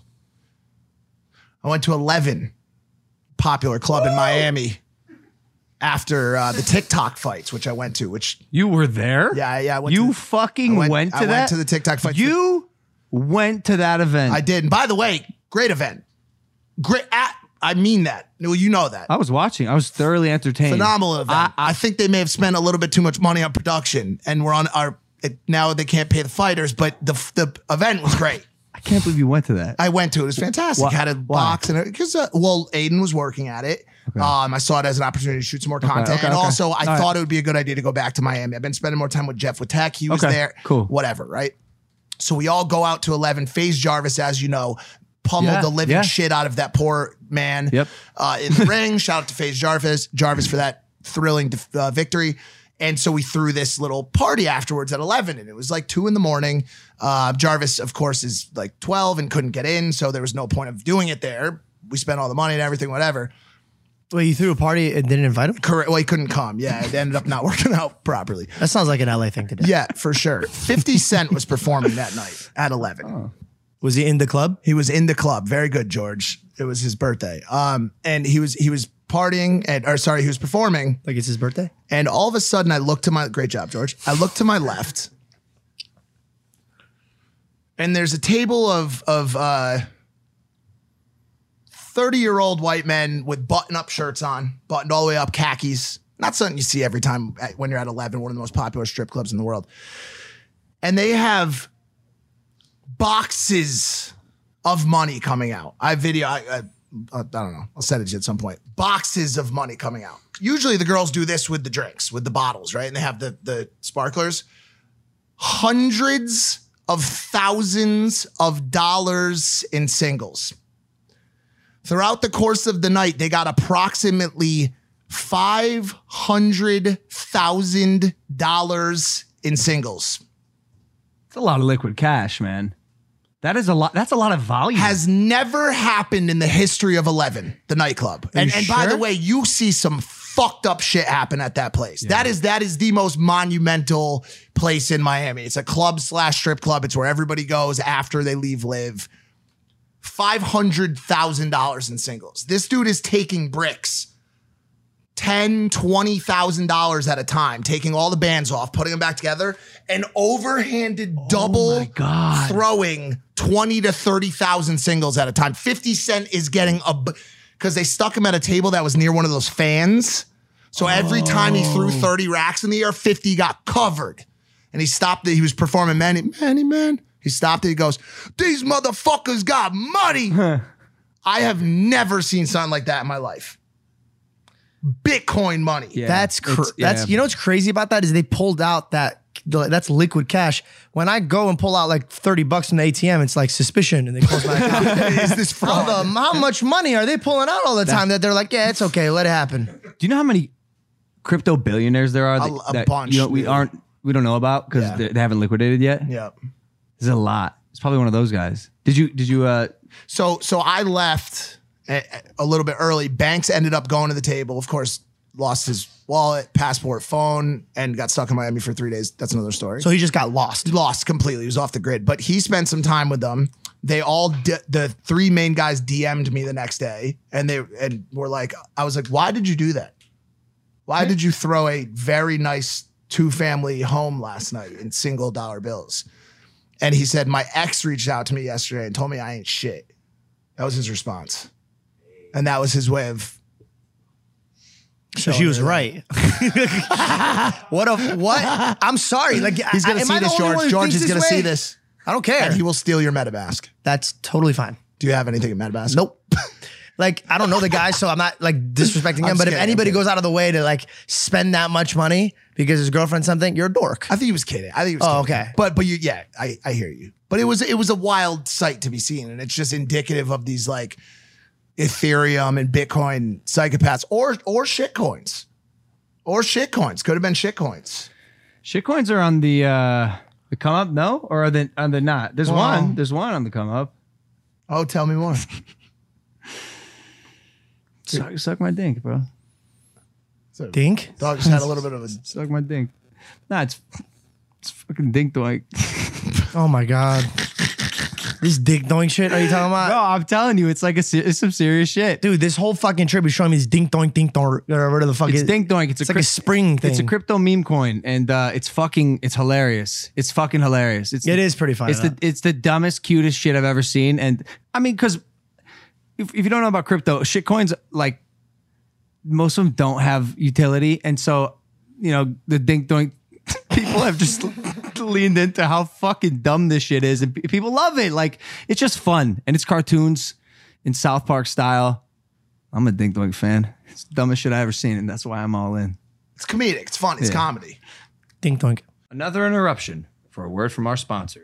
I went to eleven popular club in Miami after uh, the TikTok fights, which I went to, which
You were there?
yeah, yeah. I went
You
to,
fucking
I
went, to
I
that?
went to the TikTok fights.
You went to that event.
I did. And by the way, great event. Great. At, I mean that. Well, you know that.
I was watching. I was thoroughly entertained.
Phenomenal event. I, I think they may have spent a little bit too much money on production, and we're on our it, now they can't pay the fighters, but the the event was great.
I can't believe you went to that.
I went to it. It was fantastic.
Why-
Had a
why?
box and because uh, well, Aiden was working at it. Um, I saw it as an opportunity to shoot some more content,
okay,
and
okay.
also I
All right.
thought it would be a good idea to go back to Miami. I've been spending more time with Jeff with Tech. He was
Okay,
there.
cool.
Whatever, right? So we all go out to eleven. FaZe Jarvis, as you know, pummeled
Yeah,
the living
yeah.
shit out of that poor man
Yep.
uh, in the ring. Shout out to FaZe Jarvis, Jarvis for that thrilling uh, victory. And so we threw this little party afterwards at eleven, and it was like two in the morning. Uh, Jarvis, of course, is like twelve and couldn't get in, so there was no point of doing it there. We spent all the money and everything, whatever.
Wait, you threw a party and didn't invite him?
Correct. Well, he couldn't come. Yeah, it ended up not working out properly.
That sounds like an L A thing to do.
Yeah, for sure. fifty Cent was performing that night at eleven.
Oh.
Was he in the club?
He was in the club. Very good, George. It was his birthday. Um, and he was he was partying and or sorry, he was performing.
Like it's his birthday?
And all of a sudden I looked to my great job, George. I looked to my left. And there's a table of of uh thirty-year-old white men with button-up shirts on, buttoned all the way up, khakis. Not something you see every time at, when you're at eleven, one of the most popular strip clubs in the world. And they have boxes of money coming out. I video, I, I, I don't know. I'll send it to you at some point. Boxes of money coming out. Usually the girls do this with the drinks, with the bottles, right? And they have the, the sparklers. Hundreds of thousands of dollars in singles. Throughout the course of the night, they got approximately five hundred thousand dollars in singles.
It's a lot of liquid cash, man. That is a lot. That's a lot of volume.
Has never happened in the history of eleven, the nightclub. And, and by the way, you see some fucked up shit happen at that place. Yeah. That is that is the most monumental place in Miami. It's a club slash strip club. It's where everybody goes after they leave Live. five hundred thousand dollars in singles. This dude is taking bricks. ten thousand dollars, twenty thousand dollars at a time, taking all the bands off, putting them back together, and overhanded double
oh my God.
throwing twenty to thirty thousand singles at a time. fifty Cent is getting a, because they stuck him at a table that was near one of those fans. So every
oh.
time he threw thirty racks in the air, fifty got covered. And he stopped it. He was performing Manny, Manny, man. He stopped it. He goes, these motherfuckers got money. Huh. I have never seen something like that in my life. Bitcoin money.
Yeah, that's cr-
yeah.
that's you know what's crazy about that is they pulled out that that's liquid cash. When I go and pull out like thirty bucks from the A T M, it's like suspicion, and they close my account.
Is this fraud?
How, the, how much money are they pulling out all the time that, that they're like, yeah, it's okay, let it happen.
Do you know how many crypto billionaires there are? That,
a, a
that,
bunch.
You know, we aren't. We don't know about because
Yeah.
they, they haven't liquidated yet.
Yeah.
There's a lot. It's probably one of those guys. Did you? Did you? Uh,
So so I left a, a little bit early. Banks ended up going to the table. Of course, lost his wallet, passport, phone, and got stuck in Miami for three days. That's another story.
So he just got lost.
Lost completely. He was off the grid. But he spent some time with them. They all, di- the three main guys D M'd me the next day, and they and were like, I was like, why did you do that? Why did you throw a very nice two-family home last night in single dollar bills? And he said, my ex reached out to me yesterday and told me I ain't shit. That was his response. And that was his way of.
So she was right. What a what? I'm sorry. Like
He's gonna
I, am
see
I the
this,
only one
George.
who
George
thinks
is gonna
this
see
way?
this.
I don't care.
And he will steal your MetaMask.
That's totally fine.
Do you have anything in MetaMask?
Nope. Like, I don't know the guy, so I'm not like disrespecting him.
I'm
But if
kidding,
anybody
I'm
goes out of the way to like spend that much money because his girlfriend something, you're a dork.
I think he was kidding. I think he was
Oh,
kidding.
okay.
But but you yeah, I, I hear you. But it was it was a wild sight to be seen. And it's just indicative of these like Ethereum and Bitcoin psychopaths or or shit coins. Or shit coins. Could have been shit coins.
shitcoins are on the uh, the come up, no, or are they are they not? There's
Well-
one. There's one on the come up.
Oh, tell me more.
Suck, suck my dink, bro.
So,
Dink?
Dog just had a little bit of a
Suck my dink. Nah, it's it's fucking dink doink.
Oh my God. This dick doink shit are you talking about?
No, I'm telling you, it's like a se- it's some serious shit.
Dude, this whole fucking trip is showing me this dink doink dink doink or whatever the fuck
It's
is.
dink doink. It's,
It's
a
like a
cryp-
spring thing.
It's a crypto meme coin, and uh, it's fucking it's hilarious. It's fucking hilarious. It's
It is pretty funny.
It's the it's the dumbest, cutest shit I've ever seen. And I mean, because if, if you don't know about crypto, shit coins, like most of them don't have utility, and so you know the dink doink people have just leaned into how fucking dumb this shit is, and pe- people love it. Like it's just fun, and it's cartoons in South Park style. I'm a dink doink fan. It's the dumbest shit I ever seen, and that's why I'm all in.
It's comedic. It's fun. It's
Yeah.
comedy.
dink doink.
Another interruption for a word from our sponsors.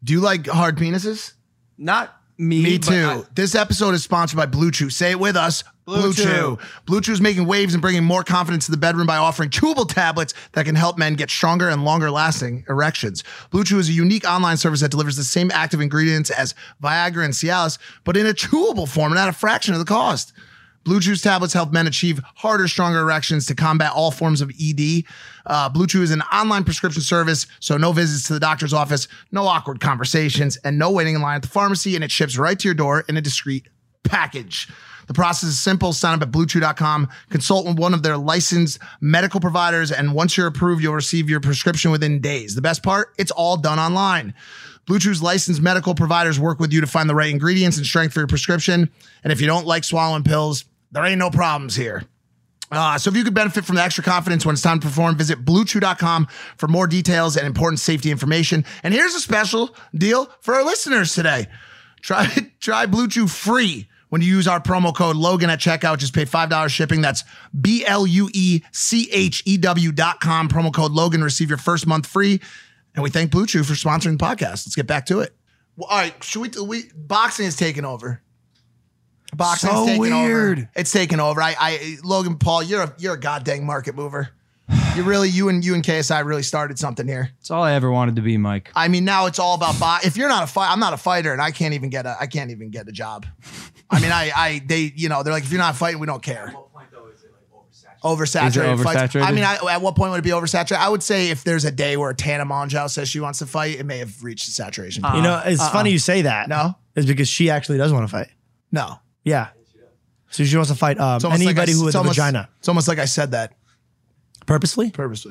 Do you like hard penises?
Not me.
Me
but
too.
I-
This episode is sponsored by Blue Chew. Say it with us. Blue,
Blue
Chew.
Chew.
Blue Chew is making waves and bringing more confidence to the bedroom by offering chewable tablets that can help men get stronger and longer lasting erections. Blue Chew is a unique online service that delivers the same active ingredients as Viagra and Cialis, but in a chewable form and at a fraction of the cost. Blue Chew's tablets help men achieve harder, stronger erections to combat all forms of E D. Uh, Blue Chew is an online prescription service, so no visits to the doctor's office, no awkward conversations, and no waiting in line at the pharmacy, and it ships right to your door in a discreet package. The process is simple. Sign up at blue chew dot com, consult with one of their licensed medical providers, and once you're approved, you'll receive your prescription within days. The best part, it's all done online. Blue Chew's licensed medical providers work with you to find the right ingredients and strength for your prescription, and if you don't like swallowing pills, there ain't no problems here. Uh, so if you could benefit from the extra confidence when it's time to perform, visit blue chew dot com for more details and important safety information. And here's a special deal for our listeners today. Try, try Blue Chew free when you use our promo code Logan at checkout. Just pay five dollars shipping. That's B L U E C H E W dot com. Promo code Logan. Receive your first month free. And we thank Blue Chew for sponsoring the podcast. Let's get back to it. Well, all right. Should we, we, boxing is taking over. Boxing's
So
taking
weird.
over. It's taking over. I, I, Logan Paul, you're a, you're a goddamn market mover. You really, you and you and K S I really started something here.
It's all I ever wanted to be, Mike.
I mean, now it's all about bo- if you're not a fight, I'm not a fighter, and I can't even get a, I can't even get a job. I mean, I, I, they, you know, they're like, if you're not fighting, we don't care.
What point though is it like oversaturated?
Oversaturated,
Is it
fights.
oversaturated?
I mean, I, at what point would it be oversaturated? I would say if there's a day where Tana Mongeau says she wants to fight, it may have reached the saturation point.
You know, it's funny you say that.
No?
It's because she actually does want to fight.
No.
Yeah. So she wants to fight um,
It's almost like
anybody
I-
who has
it's
a
almost-
vagina.
It's almost like I said that
Purposely?
purposely.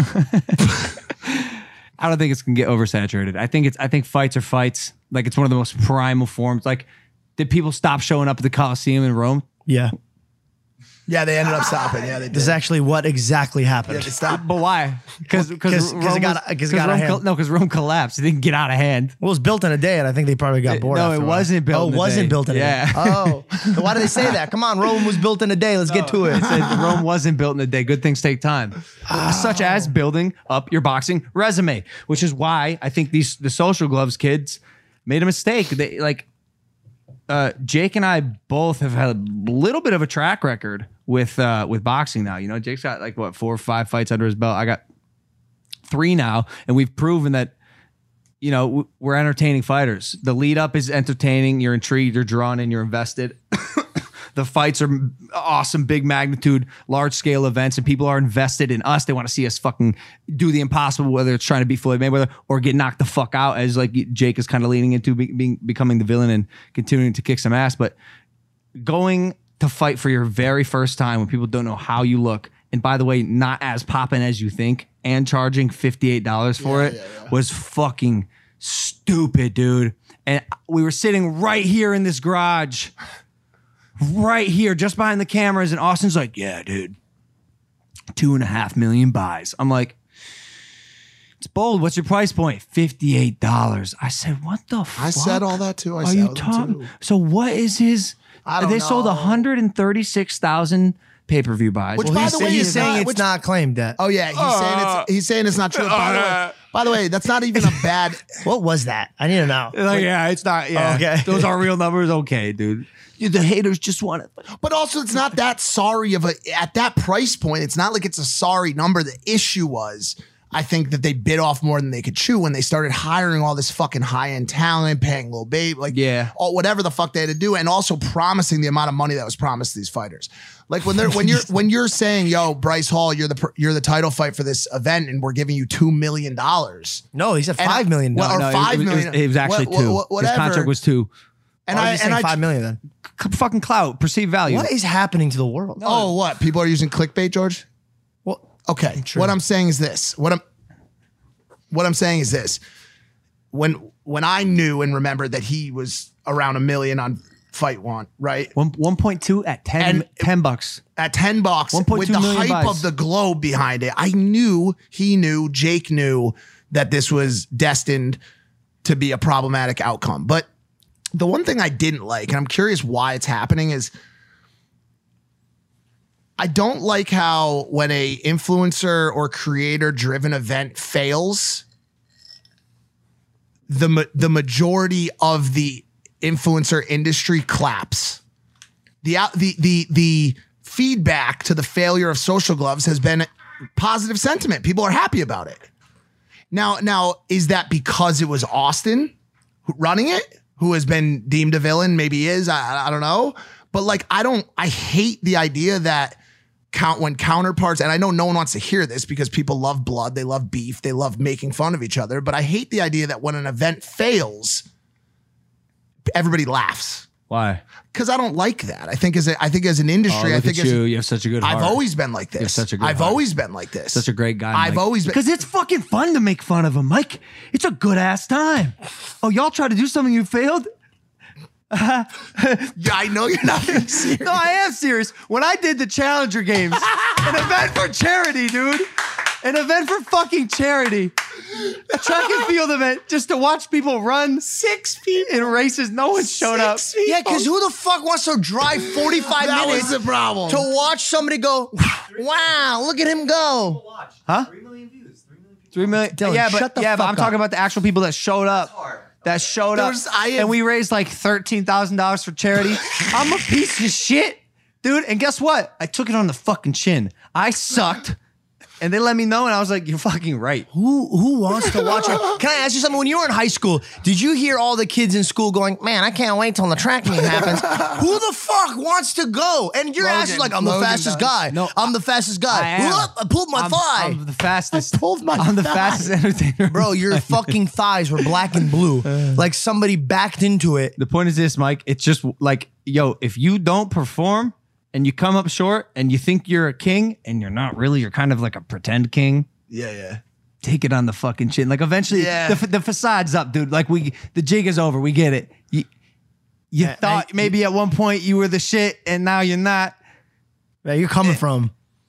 I don't think it's gonna get oversaturated. I think it's I think fights are fights. Like it's one of the most primal forms. Like, did people stop showing up at the Coliseum in Rome?
Yeah.
Yeah, they ended up stopping. Yeah, they did.
This is actually what exactly happened.
Yeah, they stopped.
But why? Because
'cause- 'cause it got- 'cause it got out of
Rome,
hand.
col- no, because Rome collapsed. It didn't get out of hand.
Well, it was built in a day, and I think they probably got bored.
no,
after
it
a while.
wasn't built
Oh,
in
it
a
wasn't
day.
built in a
Yeah.
day. Oh, then why do they say that? Come on, Rome was built in a day. Let's get to it.
It said Rome wasn't built in a day. Good things take time, such as building up your boxing resume, which is why I think these the social gloves kids made a mistake. They like uh, Jake and I both have had a little bit of a track record with uh, with boxing now. You know, Jake's got like what four or five fights under his belt. I got three now, and we've proven that. You know, w- we're entertaining fighters. The lead up is entertaining. You're intrigued. You're drawn in. You're invested. The fights are awesome, big magnitude, large scale events, and people are invested in us. They want to see us fucking do the impossible, whether it's trying to beat Floyd Mayweather or get knocked the fuck out, as like Jake is kind of leaning into be, being becoming the villain and continuing to kick some ass. But going to fight for your very first time when people don't know how you look, and by the way, not as popping as you think, and charging fifty-eight dollars for
Yeah,
it
yeah, yeah.
was fucking stupid, dude. And we were sitting right here in this garage, right here, just behind the cameras, and Austin's like, yeah, dude, two and a half million buys. I'm like, it's bold. What's your price point? fifty-eight dollars. I said, what the fuck?
I said all that too. I
Are
said
you
all that
talking?
too.
So what is his?
I don't
they sold
know.
one hundred thirty-six thousand pay-per-view buys.
Which,
Well,
by
he's,
the
saying-
way,
he's
is
saying
not-
it's
which-
not claimed yet.
Oh yeah, he's saying it's he's saying it's not true. By the way, by the way, that's not even a bad.
What was that? I need to know.
like, yeah, it's not. Yeah,
Okay.
those are real numbers. Okay, dude. The haters just want it.
But also, it's not that sorry of a at that price point. It's not like it's a sorry number. The issue was, I think that they bit off more than they could chew when they started hiring all this fucking high end talent, paying Lil Babe, like
Yeah.
all, whatever the fuck they had to do, and also promising the amount of money that was promised to these fighters. Like when they're when you're when you're saying, "Yo, Bryce Hall, you're the pr- you're the title fight for this event, and we're giving you two million dollars."
No, he said
And
five
I-
million.
well,
dollars.
or
No,
five
it, was-
million.
It was, it was actually
What-
two.
what-
His
whatever.
contract was two.
And
Why
I
are you saying
and I
five million then?
C- Fucking clout, perceived value.
What is happening to the world?
Oh, what? People are using clickbait, George?
Well,
Okay. What I'm saying is this. What I'm what I'm saying is this. When when I knew and remembered that he was around a million on Fight Want, right?
One one point two at ten,
And-
ten bucks.
At ten bucks
one point
with
two
the
million
hype
buys.
of the globe behind it, I knew, he knew, Jake knew that this was destined to be a problematic outcome. But the one thing I didn't like, and I'm curious why it's happening, is I don't like how when a influencer or creator driven event fails, the ma- the majority of the influencer industry claps. The out the the the feedback to the failure of Social Gloves has been positive sentiment. People are happy about it. Now, now is that because it was Austin running it, who has been deemed a villain? Maybe is. I, I don't know. But like, I don't. I hate the idea that count when counterparts, and I know no one wants to hear this because people love blood, they love beef, they love making fun of each other. But I hate the idea that when an event fails, everybody laughs.
Why?
Because I don't like that. I think as a, I think as an industry,
oh,
I think
at
as,
you. You have such a good heart.
I've always been like this.
You have such a good
I've
heart.
always been like this.
Such a great guy.
I've
Mike.
always been
because it's fucking fun to make fun of him, Mike. It's a good ass time. Oh, y'all try to do something, you failed.
Yeah, I know you're not being serious.
No, I am serious. When I did the Challenger Games, an event for charity, dude. An event for fucking charity. A track and field event just to watch people run
six feet
in races. No one showed up.
Feet.
Yeah, because who the fuck wants to drive forty-five
that
minutes
was the problem.
to watch somebody go, wow, look at him go?
Huh?
Three million views. Three million views.
Three million.
Dylan,
yeah, but
shut the
yeah, but
fuck
I'm talking
up.
about the actual people that showed up. That showed up,
There's- I have-
and we raised like thirteen thousand dollars for charity. I'm a piece of shit, dude. And guess what? I took it on the fucking chin. I sucked, and they let me know, and I was like, "You're fucking right."
Who who wants to watch it? Can I ask you something? When you were in high school, did you hear all the kids in school going, man, I can't wait till the track meet happens? Who the fuck wants to go? And your ass is
Logan.
like, I'm the
Logan
fastest
does.
guy.
No,
I'm the fastest guy.
I am.
Whoop, I pulled my
I'm,
thigh.
I'm the fastest.
I pulled my
I'm the
thigh.
fastest entertainer.
Bro, your fucking thighs were black and blue. Like somebody backed into it.
The point is this, Mike. It's just like, yo, if you don't perform and you come up short and you think you're a king and you're not really, you're kind of like a pretend king.
Yeah, yeah.
Take it on the fucking chin. Like eventually,
Yeah.
the, the facade's up, dude. Like we, the jig is over. We get it. You, you
Yeah,
thought
I-
maybe at one point you were the shit, and now you're not.
Where you're coming from.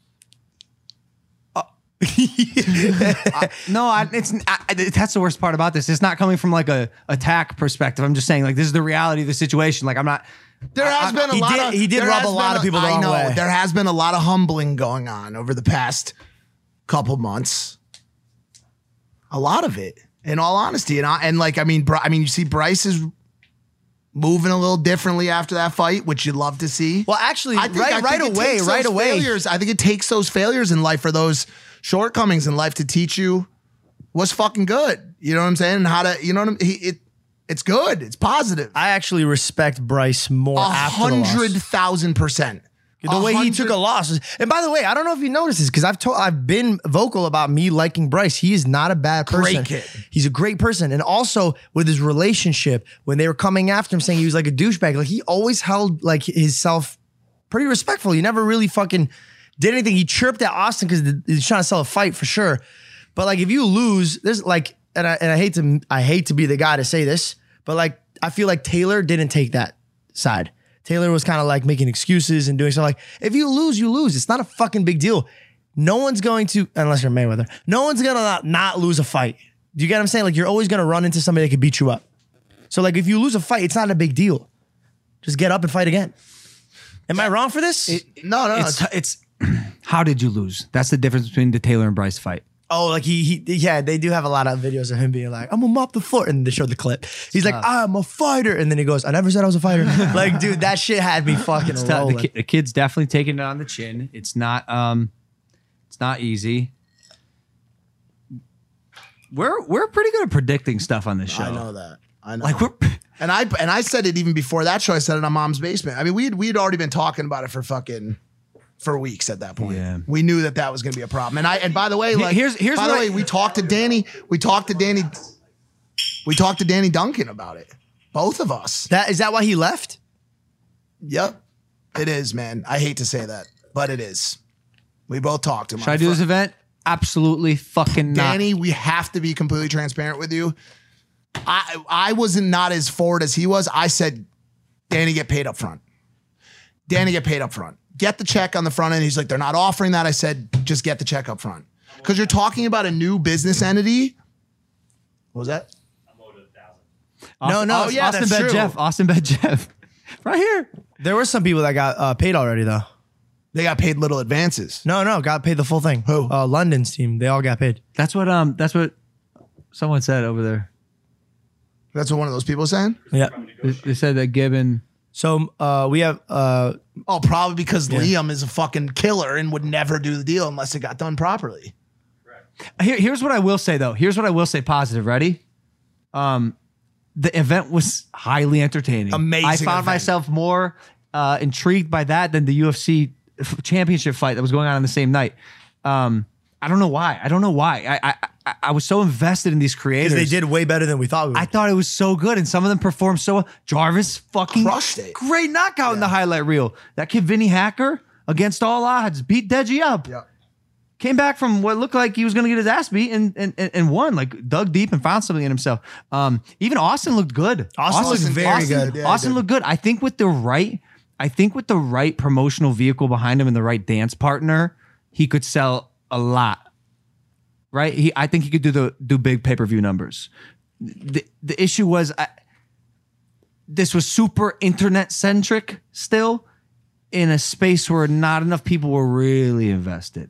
No, I, it's I, that's the worst part about this. It's not coming from like a attack perspective. I'm just saying, like, this is the reality of the situation. Like, I'm not.
There has been a
he
lot
did-
of
he did
there
rub
has
a lot
been
of people the
I
wrong
know,
way.
There has been a lot of humbling going on over the past couple months. A lot of it, in all honesty, and I, and like I mean, Bri- I mean, you see Bryce is moving a little differently after that fight, which you'd love to see.
Well, actually,
I think-
right,
I
right
think it
away,
takes
right
those
away.
Failures, I think it takes those failures in life or those shortcomings in life to teach you what's fucking good. You know what I'm saying? And how to, you know what I'm. He, it, it's good. It's positive.
I actually respect Bryce more
A
after the loss.
hundred thousand percent.
The way he took a loss. And by the way, I don't know if you noticed this because I've told I've been vocal about me liking Bryce. He is not a bad person.
Great kid.
He's a great person. And also with his relationship, when they were coming after him saying he was like a douchebag, like he always held like himself pretty respectful. He never really fucking did anything. He chirped at Austin because he's trying to sell a fight for sure. But like if you lose, there's like, and I and I hate to I hate to be the guy to say this, but like I feel like Taylor didn't take that side. Taylor was kind of like making excuses and doing something like, if you lose, you lose. It's not a fucking big deal. No one's going to, unless you're Mayweather, no one's going to not, not lose a fight. Do you get what I'm saying? Like you're always going to run into somebody that could beat you up. So like if you lose a fight, it's not a big deal. Just get up and fight again. Am I wrong for this?
No, no,
It's it's. How did you lose? That's the difference between the Taylor and Bryce fight.
Oh, like he, he, yeah, they do have a lot of videos of him being like, I'm gonna mop the floor. And they show the clip. He's like, I'm a fighter. And then he goes, I never said I was a fighter. Like, dude, that shit had me fucking
It's tough.
rolling.
The, ki- the kid's definitely taking it on the chin. It's not um, it's not easy. We're we're pretty good at predicting stuff on this show.
I know that. I know.
Like we're
and I and I said it even before that show. I said it on Mom's Basement. I mean, we had we had already been talking about it for fucking for weeks at that point.
Yeah.
We knew that that was going to be a problem. And I and by the way, like
Here's- here's
by the
what
way,
I-
we talked to Danny. We talked to Danny. We talked to Danny Duncan about it. Both of us.
That is that why he left?
Yep. It is, man. I hate to say that, but it is. We both talked to him.
should I do this event? Absolutely fucking not.
Danny, we have to be completely transparent with you. I I wasn't not as forward as he was. I said, Danny, get paid up front. Danny, get paid up front. Get the check on the front end. He's like, they're not offering that. I said, just get the check up front. Because you're talking about a new business entity. What was that?
Austin,
No, no,
Austin,
yeah,
Austin
that's
bet
true.
Jeff. Austin bet Jeff. Right here.
There were some people that got uh, paid already, though.
They got paid little advances.
No, no, got paid the full thing.
Who?
Uh, London's team. They all got paid.
That's what um. That's what someone said over there.
That's what one of those people is saying?
Yeah.
They, they said that Gibbon.
So uh, we have. Uh,
Oh, probably because
Yeah.
Liam is a fucking killer and would never do the deal unless it got done properly.
Here, here's what I will say though. Here's what I will say positive. Ready? Um, the event was highly entertaining.
Amazing
I found
event.
myself more uh, intrigued by that than the U F C f- championship fight that was going on on the same night. Um, I don't know why. I don't know why. I I, I, I was so invested in these creators.
because they did way better than we thought we would.
I thought it was so good, and some of them performed so well. Jarvis fucking
Crushed it.
Great knockout in the highlight reel. That kid Vinny Hacker, against all odds, beat Deji up.
Yeah.
Came back from what looked like he was going to get his ass beat and, and and and won. Like dug deep and found something in himself. Um, even Austin looked good.
Austin looked very
Austin,
good.
Yeah, he
Austin
did.
looked good. I think with the right, I think with the right promotional vehicle behind him and the right dance partner, he could sell a lot. Right? He, I think he could do the do big pay per view numbers. The the issue was I, this was super internet centric still in a space where not enough people were really invested.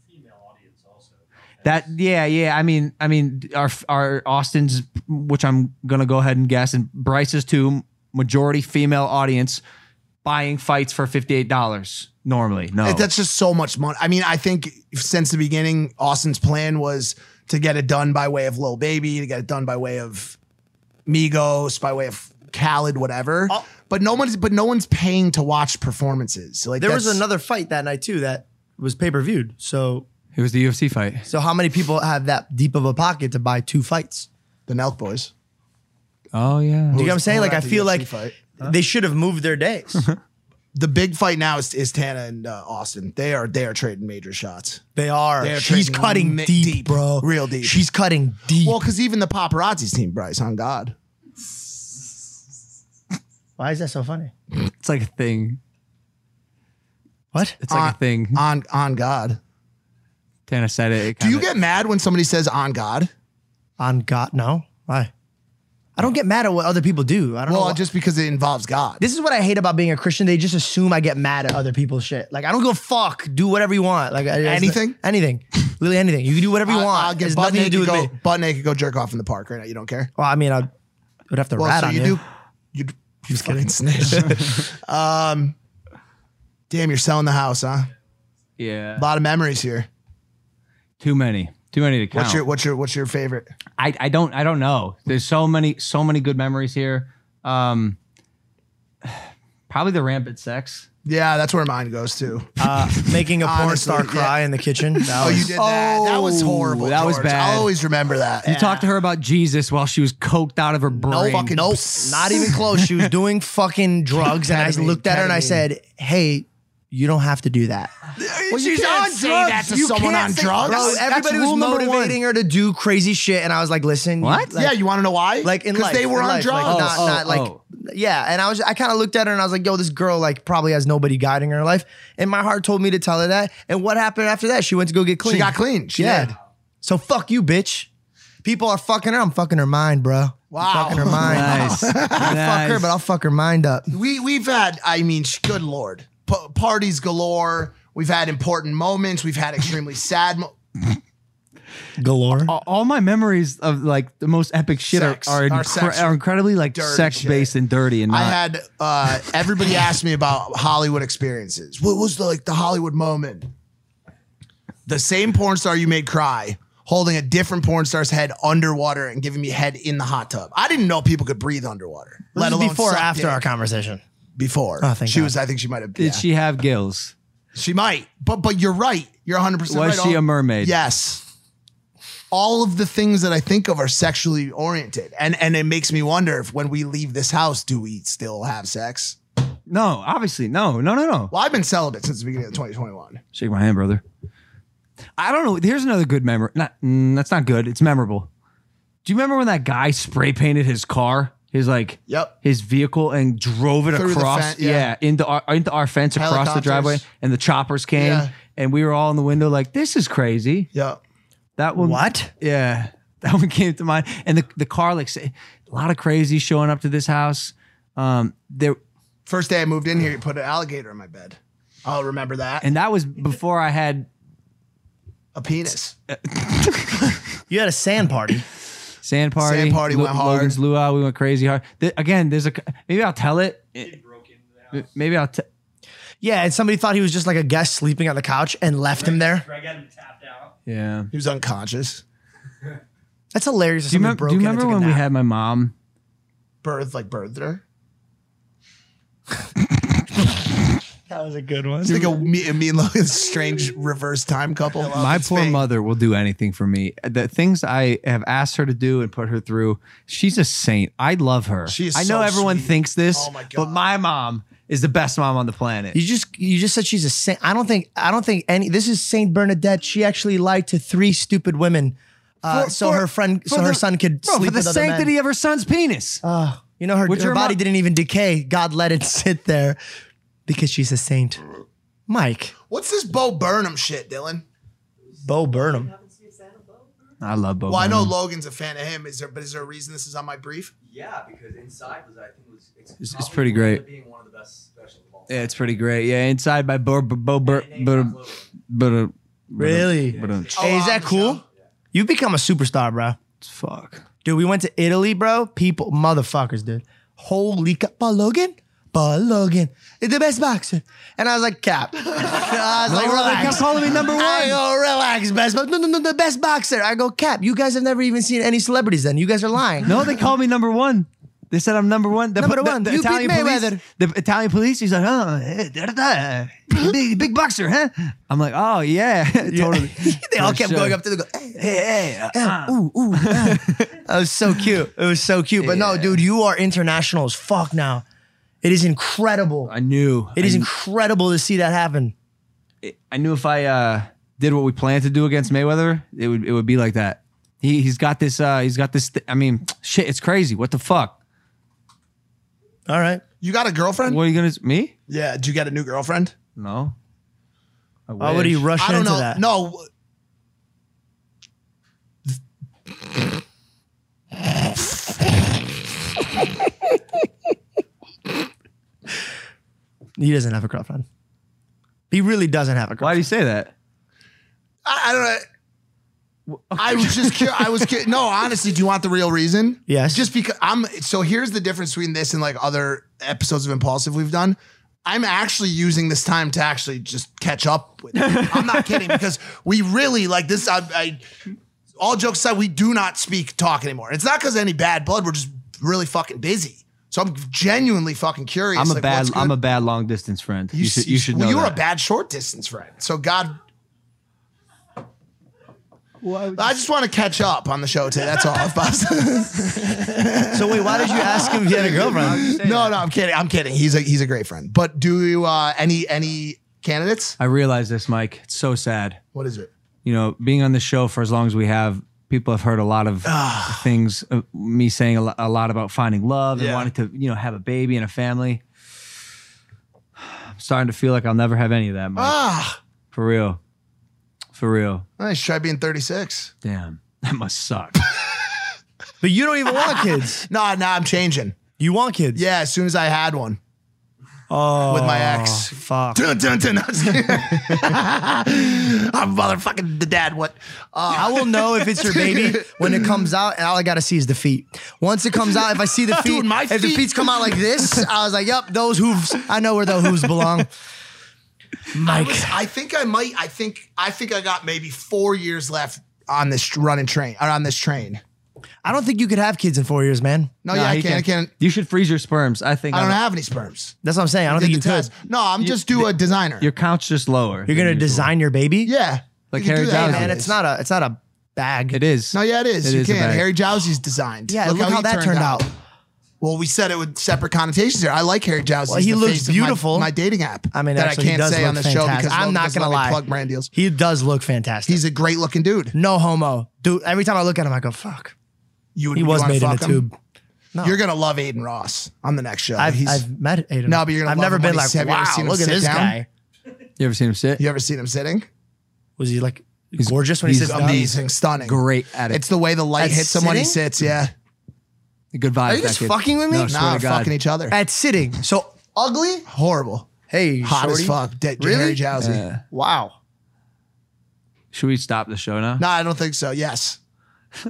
That yeah yeah I mean I mean our our Austin's, which I'm gonna go ahead and guess, and Bryce's too, majority female audience buying fights for fifty-eight dollars normally. No,
That's just so much money. I mean, I think since the beginning, Austin's plan was to get it done by way of Lil Baby, to get it done by way of Migos, by way of Khaled, whatever.
Oh.
But no one's but no one's paying to watch performances. Like
there was
that's-
another fight that night too that was pay per viewed. So
it was the U F C fight.
so how many people have that deep of a pocket to buy two fights?
the Nelk Boys.
Oh yeah.
Do you know what I'm saying?
who
Like I
had the
feel
U F C
like
fight.
they should have moved their days.
The big fight now is, is Tana and uh, Austin. They are they are trading major shots.
They are.
They're
She's
trading
cutting
mi-
deep,
deep,
bro.
real deep.
She's cutting deep.
Well, because even the paparazzi's team, Bryce, on God.
Why is that so funny?
It's like a thing.
What?
It's like
on,
a thing.
On on God.
Tana said it. it
Do you
kinda-
get mad when somebody says on God?
On God? No. Why? I don't get mad at what other people do. I don't know.
Well,
why-
just because it involves God.
This is what I hate about being a Christian. They just assume I get mad at other people's shit. Like I don't give a fuck. Do whatever you want. Like I- it's-
Anything?
anything, literally anything. You can do whatever you
I-
want.
I'll get
It's
butt
nothing to do
naked,
with
go,
me.
butt naked, go jerk off in the park right now. You don't care?
Well, I mean, I would have to
Well,
rat
so
on
you
you.
do. You d- you fucking snitch. um, damn, you're selling the house, huh?
Yeah.
A lot of memories here.
Too many. Too many to count.
What's your what's your what's your favorite?
I, I don't I don't know. There's so many so many good memories here. Um, probably the rampant sex.
Yeah, that's where mine goes to.
Uh, making a porn
Honestly,
star
yeah.
cry in the kitchen. That
Oh,
was,
you did that. That was
Oh,
horrible.
that was
George.
bad.
I'll always remember that.
You talked to her about Jesus while she was coked out of her brain.
fucking-
Nope, not even close. She was doing fucking drugs, and I
Ketamine,
looked at her and I
ketamine.
said, "Hey, you don't have to do that."
Well, you can't say that to someone on drugs.
Bro,
That's
everybody was
rule number one.
motivating her to do crazy shit, and I was like, "Listen,
What?
like-
yeah, you want to know why?
like in
because
life,
they were
in
on
life,
drugs.
like, not,
Oh,
not
oh,
like
oh.
yeah." And I was, I kind of looked at her and I was like, "Yo, this girl like probably has nobody guiding her life." And my heart told me to tell her that. And what happened after that? She went to go get clean.
She got clean. She
yeah.
did.
So fuck you, bitch. People are fucking her. I'm fucking her mind, bro.
Wow.
I'm fucking her mind.
Nice.
I'll fuck her,
Nice.
but I'll fuck her mind up.
We we've had. I mean, sh- good lord, P- parties galore. We've had important moments. We've had extremely sad. Mo-
Galore.
all, all my memories of like the most epic shit are,
Sex.
are,
Our
incre-
sex.
are incredibly like
Dirty
sex based
shit.
and dirty and not.
I had uh, everybody asked me about Hollywood experiences. What was the like the Hollywood moment? The same porn star you made cry, holding a different porn star's head underwater and giving me head in the hot tub. I didn't know people could breathe underwater.
This
Let
is
alone
before or
suck
after
dick.
our conversation.
Before.
Oh, thank
she
God.
was. I think she might have.
Did
yeah.
she have gills?
She might, but but you're right. You're one hundred percent
Was
right.
she
All-
a mermaid?
Yes. All of the things that I think of are sexually oriented, and and it makes me wonder if when we leave this house, do we still have sex?
No, obviously no, no, no, no.
Well, I've been celibate since the beginning of twenty twenty-one.
Shake my hand, brother. I don't know. Here's another good memory. Not mm, that's not good. It's memorable. Do you remember when that guy spray painted his car, his like,
Yep.
his vehicle, and drove it
Through the
across,
fen- yeah.
into our into our fence across the
Helicopters.
driveway, and the choppers came,
Yeah.
and we were all in the window like, "This is crazy."
Yeah.
That one,
What?
Yeah, that one came to mind. And the the car, like, say, a lot of crazy showing up to this house. Um, there,
First day I moved in here, you put an alligator in my bed. I'll remember that.
and that was before I had
a penis.
You had a sand party.
Sand party.
Sand party
Lu-
went hard.
Logan's luau. We went crazy hard. Th- again, there's a maybe I'll tell it. Maybe I'll. T-
Yeah, and somebody thought he was just like a guest sleeping on the couch and left him there.
Greg had him tapped out.
yeah.
He was unconscious.
That's hilarious. that
Do you,
somebody
remember,
broke
do you
in and
remember
took a
when we
nap.
had my mom?
Birth, like birthed her.
That was a good one.
It's like a me, me and Logan's strange reverse time couple.
My
It's
poor
fake.
mother will do anything for me. The things I have asked her to do and put her through, she's a saint. I love her.
She is
I know
so
everyone
sweet.
thinks this,
Oh my God.
but my mom is the best mom on the planet.
You just you just said she's a saint. I don't think I don't think any. This is Saint Bernadette. She actually lied to three stupid women, uh,
For-
so
for-
her friend,
for
so her
the-
son could
Bro,
sleep
for the
with other men.
sanctity of her son's penis.
Uh, you know her,
Which
her
her
body
mo-
didn't even decay. God let it sit there because she's a saint. Mike,
What's this Bo Burnham shit, Dylan?
Bo Burnham.
I love Bo.
Well, I know
Burnham.
Logan's a fan of him. Is there? But is there a reason this is on my brief?
Yeah, because Inside was, I think, was it's,
It's- it's
probably
pretty
one of
great.
the- being one of the best specials of all time.
Yeah, it's pretty great. Yeah, Inside by Bo Bo Bo Bur-
And
but
Name Drops
but
Logan.
but
Really?
but
Oh,
Hey, is
on
that
the
cool?
show?
You've become a superstar, bro.
fuck.
Dude, we went to Italy, bro. People, motherfuckers, dude. Holy cow. Paul Logan? Paul Logan is the best boxer. And I was like, Cap. I was like,
No, they
relax.
kept calling me number
I
one.
go, relax, best boxer. No, no, no, the best boxer. I go, Cap, you guys have never even seen any celebrities then. You guys are lying.
No, they called me number one. They said I'm number one. The,
Number
the,
one.
The
You beat
Italian police.
Mayweather.
The Italian police. He's like, oh, eh, da, da, da. big big boxer, huh? I'm like, oh yeah, totally.
They all
For
kept
sure.
going up to the go, hey,
Hey, hey, uh,
yeah, ooh, ooh. yeah. That was so cute. It was so cute. But no,
Yeah.
dude, you are international as fuck now. It is incredible.
I knew.
It is
I,
incredible to see that happen.
I knew if I uh, did what we planned to do against Mayweather, it would it would be like that. He he's got this. Uh, he's got this. Th- I mean, shit. It's crazy. What the fuck?
All right.
You got a girlfriend?
What are you gonna? Me?
Yeah. Did you get a new girlfriend?
No. I
Why would he
wish.
rush
I don't
into
know.
that?
No.
He doesn't have a girlfriend. He really doesn't have a girlfriend.
Why do you say that?
I, I don't know. I was just curious. I was curious. No, honestly, do you want the real reason?
Yes.
Just because I'm. So here's the difference between this and like other episodes of Impulsive we've done. I'm actually using this time to actually just catch up with. It. I'm not kidding because we really like this. I, I all jokes aside, we do not speak talk anymore. It's not because of any bad blood. We're just really fucking busy. So I'm genuinely fucking curious.
I'm a
like,
bad.
what's good.
I'm a bad long distance friend. You, should. You should
well,
know
you were
that.
a bad short distance friend. So God. I just want to catch up on the show today. That's all, boss.
So wait, why did you ask him if he had a girlfriend?
no, no, I'm kidding. I'm kidding. He's a he's a great friend. But do you uh, any any candidates?
I realize this, Mike. It's so sad.
What is it?
You know, being on the show for as long as we have, people have heard a lot of things. Uh, me saying a, lo- a lot about finding love and
Yeah.
wanting to, you know, have a baby and a family. I'm starting to feel like I'll never have any of that, Mike.
Ah,
For real. For real.
nice. Try being thirty-six.
Damn. That must suck.
But you don't even want kids.
No, no, I'm changing.
You want kids?
Yeah, as soon as I had one
Oh,
with my ex.
Fuck.
Dun, dun, dun. I'm motherfucking the dad. What? Uh,
I will know if it's your baby when it comes out, and all I gotta see is the feet. Once it comes out, if I see the feet,
Dude, my
if the
feet-
feet come out like this, I was like, "Yep, those hooves. I know where those hooves belong."
I,
Mike,
was- I think I might. I think I think I got maybe four years left on this running train or on this train.
I don't think you could have kids in four years, man.
No,
Nah,
yeah, I
he
can't. I can't.
You should freeze your sperms. I think
I don't
I'm-
have any sperms.
That's what I'm saying. I don't
Did
think
the
you
test.
could.
No, I'm just do a designer.
Your count's just lower.
You're gonna design your baby?
yeah,
Like
You can
Harry
do that
Jowsey.
Man,
nowadays.
it's not a. It's not a bag.
It is.
No, yeah, it is.
It
you
is a
can.
bag.
Harry Jowsey's designed.
Yeah, look how
he
that turned out.
Well, we said it with separate connotations here. I like Harry Jowsey.
Well, he looks beautiful.
My, my dating app.
I mean,
that
actually,
I
he
can't
does
say
look
on the show
fantastic.
because
I'm
Logan
not
doesn't
gonna
let me
lie.
plug brand deals.
He does look fantastic.
He's a great looking dude.
no homo, dude. Every time I look at him, I go, "Fuck."
You would,
He
you
was
wanna
made in a
fuck him?
tube. No.
You're gonna love Aiden Ross on the next show.
I've,
He's,
I've met Aiden.
No, but you're gonna
I've
love
never
him
been
when
like,
he's- have you ever
wow,
seen him
look at
sit
this
down?
guy.
You ever seen him sit?
you ever seen him sitting?
Was he like gorgeous when he
He's
sits down?
amazing, stunning.
Great at it.
It's the way the light
At
hits him when he
sitting?
sits. Yeah.
Good vibes.
Are you
that
just
kid.
fucking with me?
No, swear
Nah,
to God.
fucking each other.
At sitting. So ugly?
Horrible.
Hey,
Hot
shorty.
as fuck. De-
Really?
Harry Jowsey.
Yeah.
Wow.
Should we stop the show now?
No, I don't think so. Yes.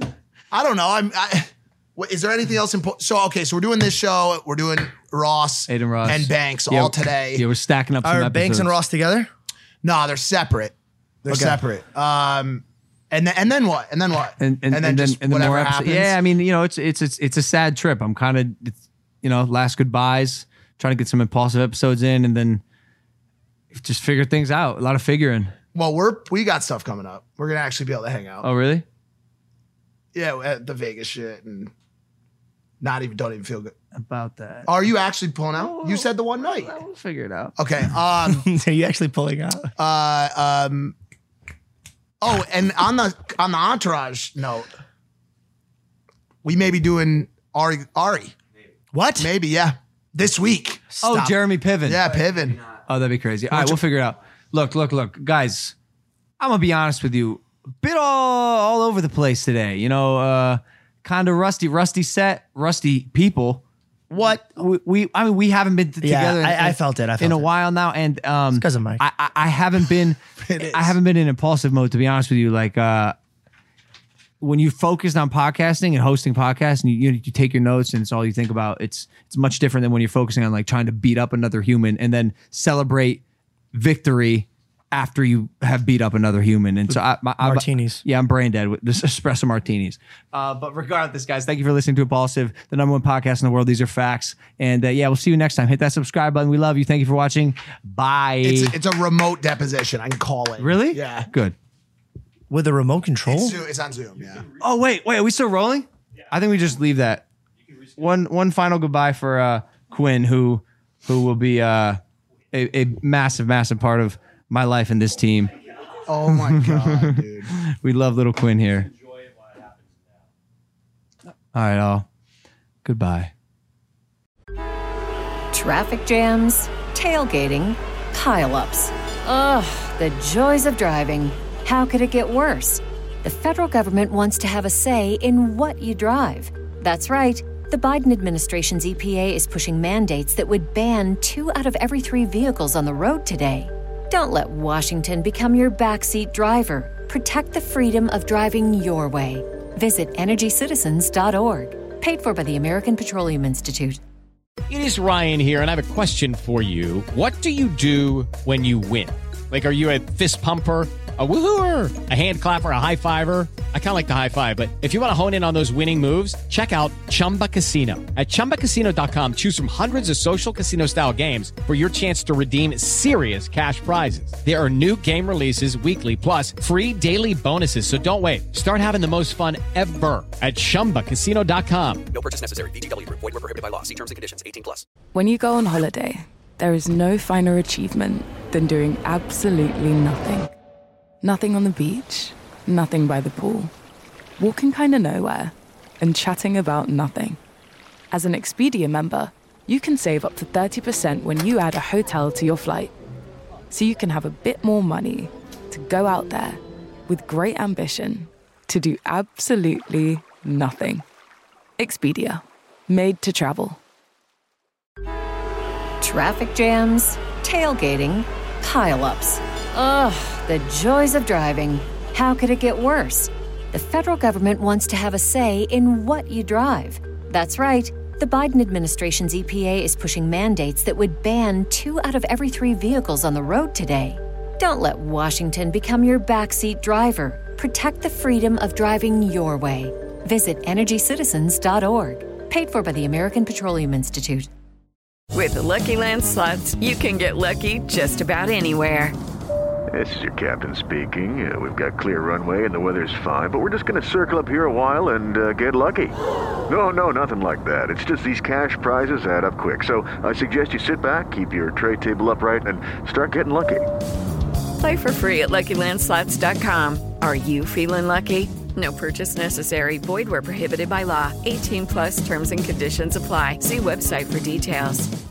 I don't know. I'm. I, what, is there anything else important? So okay, so we're doing this show. We're doing Ross,
Aiden Ross.
and Banks
Yeah,
all today.
Yeah, we're stacking up some
Are
episodes.
Banks and Ross together?
No, they're separate. They're
Okay.
separate. Um, and then and then what? And then what?
and and,
then
and then
just
and then
whatever
more episodes.
happens.
Yeah, I mean, you know, it's it's it's it's a sad trip. I'm kind of, you know, last goodbyes, trying to get some impulsive episodes in, and then just figure things out. A lot of figuring.
Well, we're we got stuff coming up. We're gonna actually be able to hang out.
Oh, really?
Yeah, at the Vegas shit and not even don't even feel good.
About that.
Are you actually pulling out? You said the one night.
We'll figure it out.
Okay. Um.
Are you actually pulling out?
uh. Um. Oh, and on the on the Entourage note, we may be doing Ari. Ari.
What?
Maybe, yeah. This week.
Oh,
Stop.
Jeremy Piven.
Yeah, Piven.
Oh, that'd be crazy. All right, we'll figure it out. Look, look, look, guys. I'm gonna be honest with you. A bit all all over the place today. You know, uh, kind of rusty, rusty set, rusty people.
What?
We, we I mean, we haven't been t-
Yeah,
together. in-
I- I felt it, I felt
in a
it.
while now, and um,
It's 'cause of Mike.
I, I, I haven't been.
It is.
I haven't been in impulsive mode, to be honest with you. Like uh, when you focused on podcasting and hosting podcasts, and you, you you take your notes and it's all you think about. It's it's much different than when you're focusing on like trying to beat up another human and then celebrate victory after you have beat up another human. And so I, my, I-
Martinis.
yeah, I'm brain dead with this espresso martinis. Uh, but regardless, guys, thank you for listening to Impulsive, the number one podcast in the world. These are facts. And uh, yeah, we'll see you next time. Hit that subscribe button. We love you. Thank you for watching. Bye.
It's it's a remote deposition. I can call it.
Really?
Yeah.
Good.
With a remote control?
It's, Zoom- it's on Zoom. Yeah.
Oh, wait, wait. Are we still rolling? I think we just leave that. One one final goodbye for uh, Quinn, who who will be uh, a, a massive, massive part of my life and this team.
Oh my god, dude.
We love little Quinn here. All right, all. Goodbye.
Traffic jams, tailgating, pileups. Ugh, the joys of driving. How could it get worse? The federal government wants to have a say in what you drive. That's right. The Biden administration's E P A is pushing mandates that would ban two out of every three vehicles on the road today. Don't let Washington become your backseat driver. Protect the freedom of driving your way. Visit energy citizens dot org. Paid for by the American Petroleum Institute.
It is Ryan here, and I have a question for you. What do you do when you win? Like, are you a fist pumper, a woohooer, a hand clapper, a high fiver? I kind of like the high five, but if you want to hone in on those winning moves, check out Chumba Casino. At chumba casino dot com, choose from hundreds of social casino style games for your chance to redeem serious cash prizes. There are new game releases weekly, plus free daily bonuses. So don't wait. Start having the most fun ever at chumba casino dot com.
No purchase necessary. V G W Group. Void where prohibited by law. See terms and conditions. eighteen plus.
When you go on holiday, there is no finer achievement than doing absolutely nothing. Nothing on the beach, nothing by the pool, walking kind of nowhere, and chatting about nothing. As an Expedia member, you can save up to thirty percent when you add a hotel to your flight. So you can have a bit more money to go out there with great ambition to do absolutely nothing. Expedia, made to travel.
Traffic jams, tailgating, pileups. Ugh, the joys of driving. How could it get worse? The federal government wants to have a say in what you drive. That's right. The Biden administration's E P A is pushing mandates that would ban two out of every three vehicles on the road today. Don't let Washington become your backseat driver. Protect the freedom of driving your way. Visit energy citizens dot org. Paid for by the American Petroleum Institute.
With the Lucky Land Slots, you can get lucky just about anywhere.
This is your captain speaking. Uh, we've got clear runway and the weather's fine, but we're just going to circle up here a while and uh, get lucky. No, no, nothing like that. It's just these cash prizes add up quick. So I suggest you sit back, keep your tray table upright, and start getting lucky.
Play for free at lucky land slots dot com. Are you feeling lucky? No purchase necessary. Void where prohibited by law. eighteen plus terms and conditions apply. See website for details.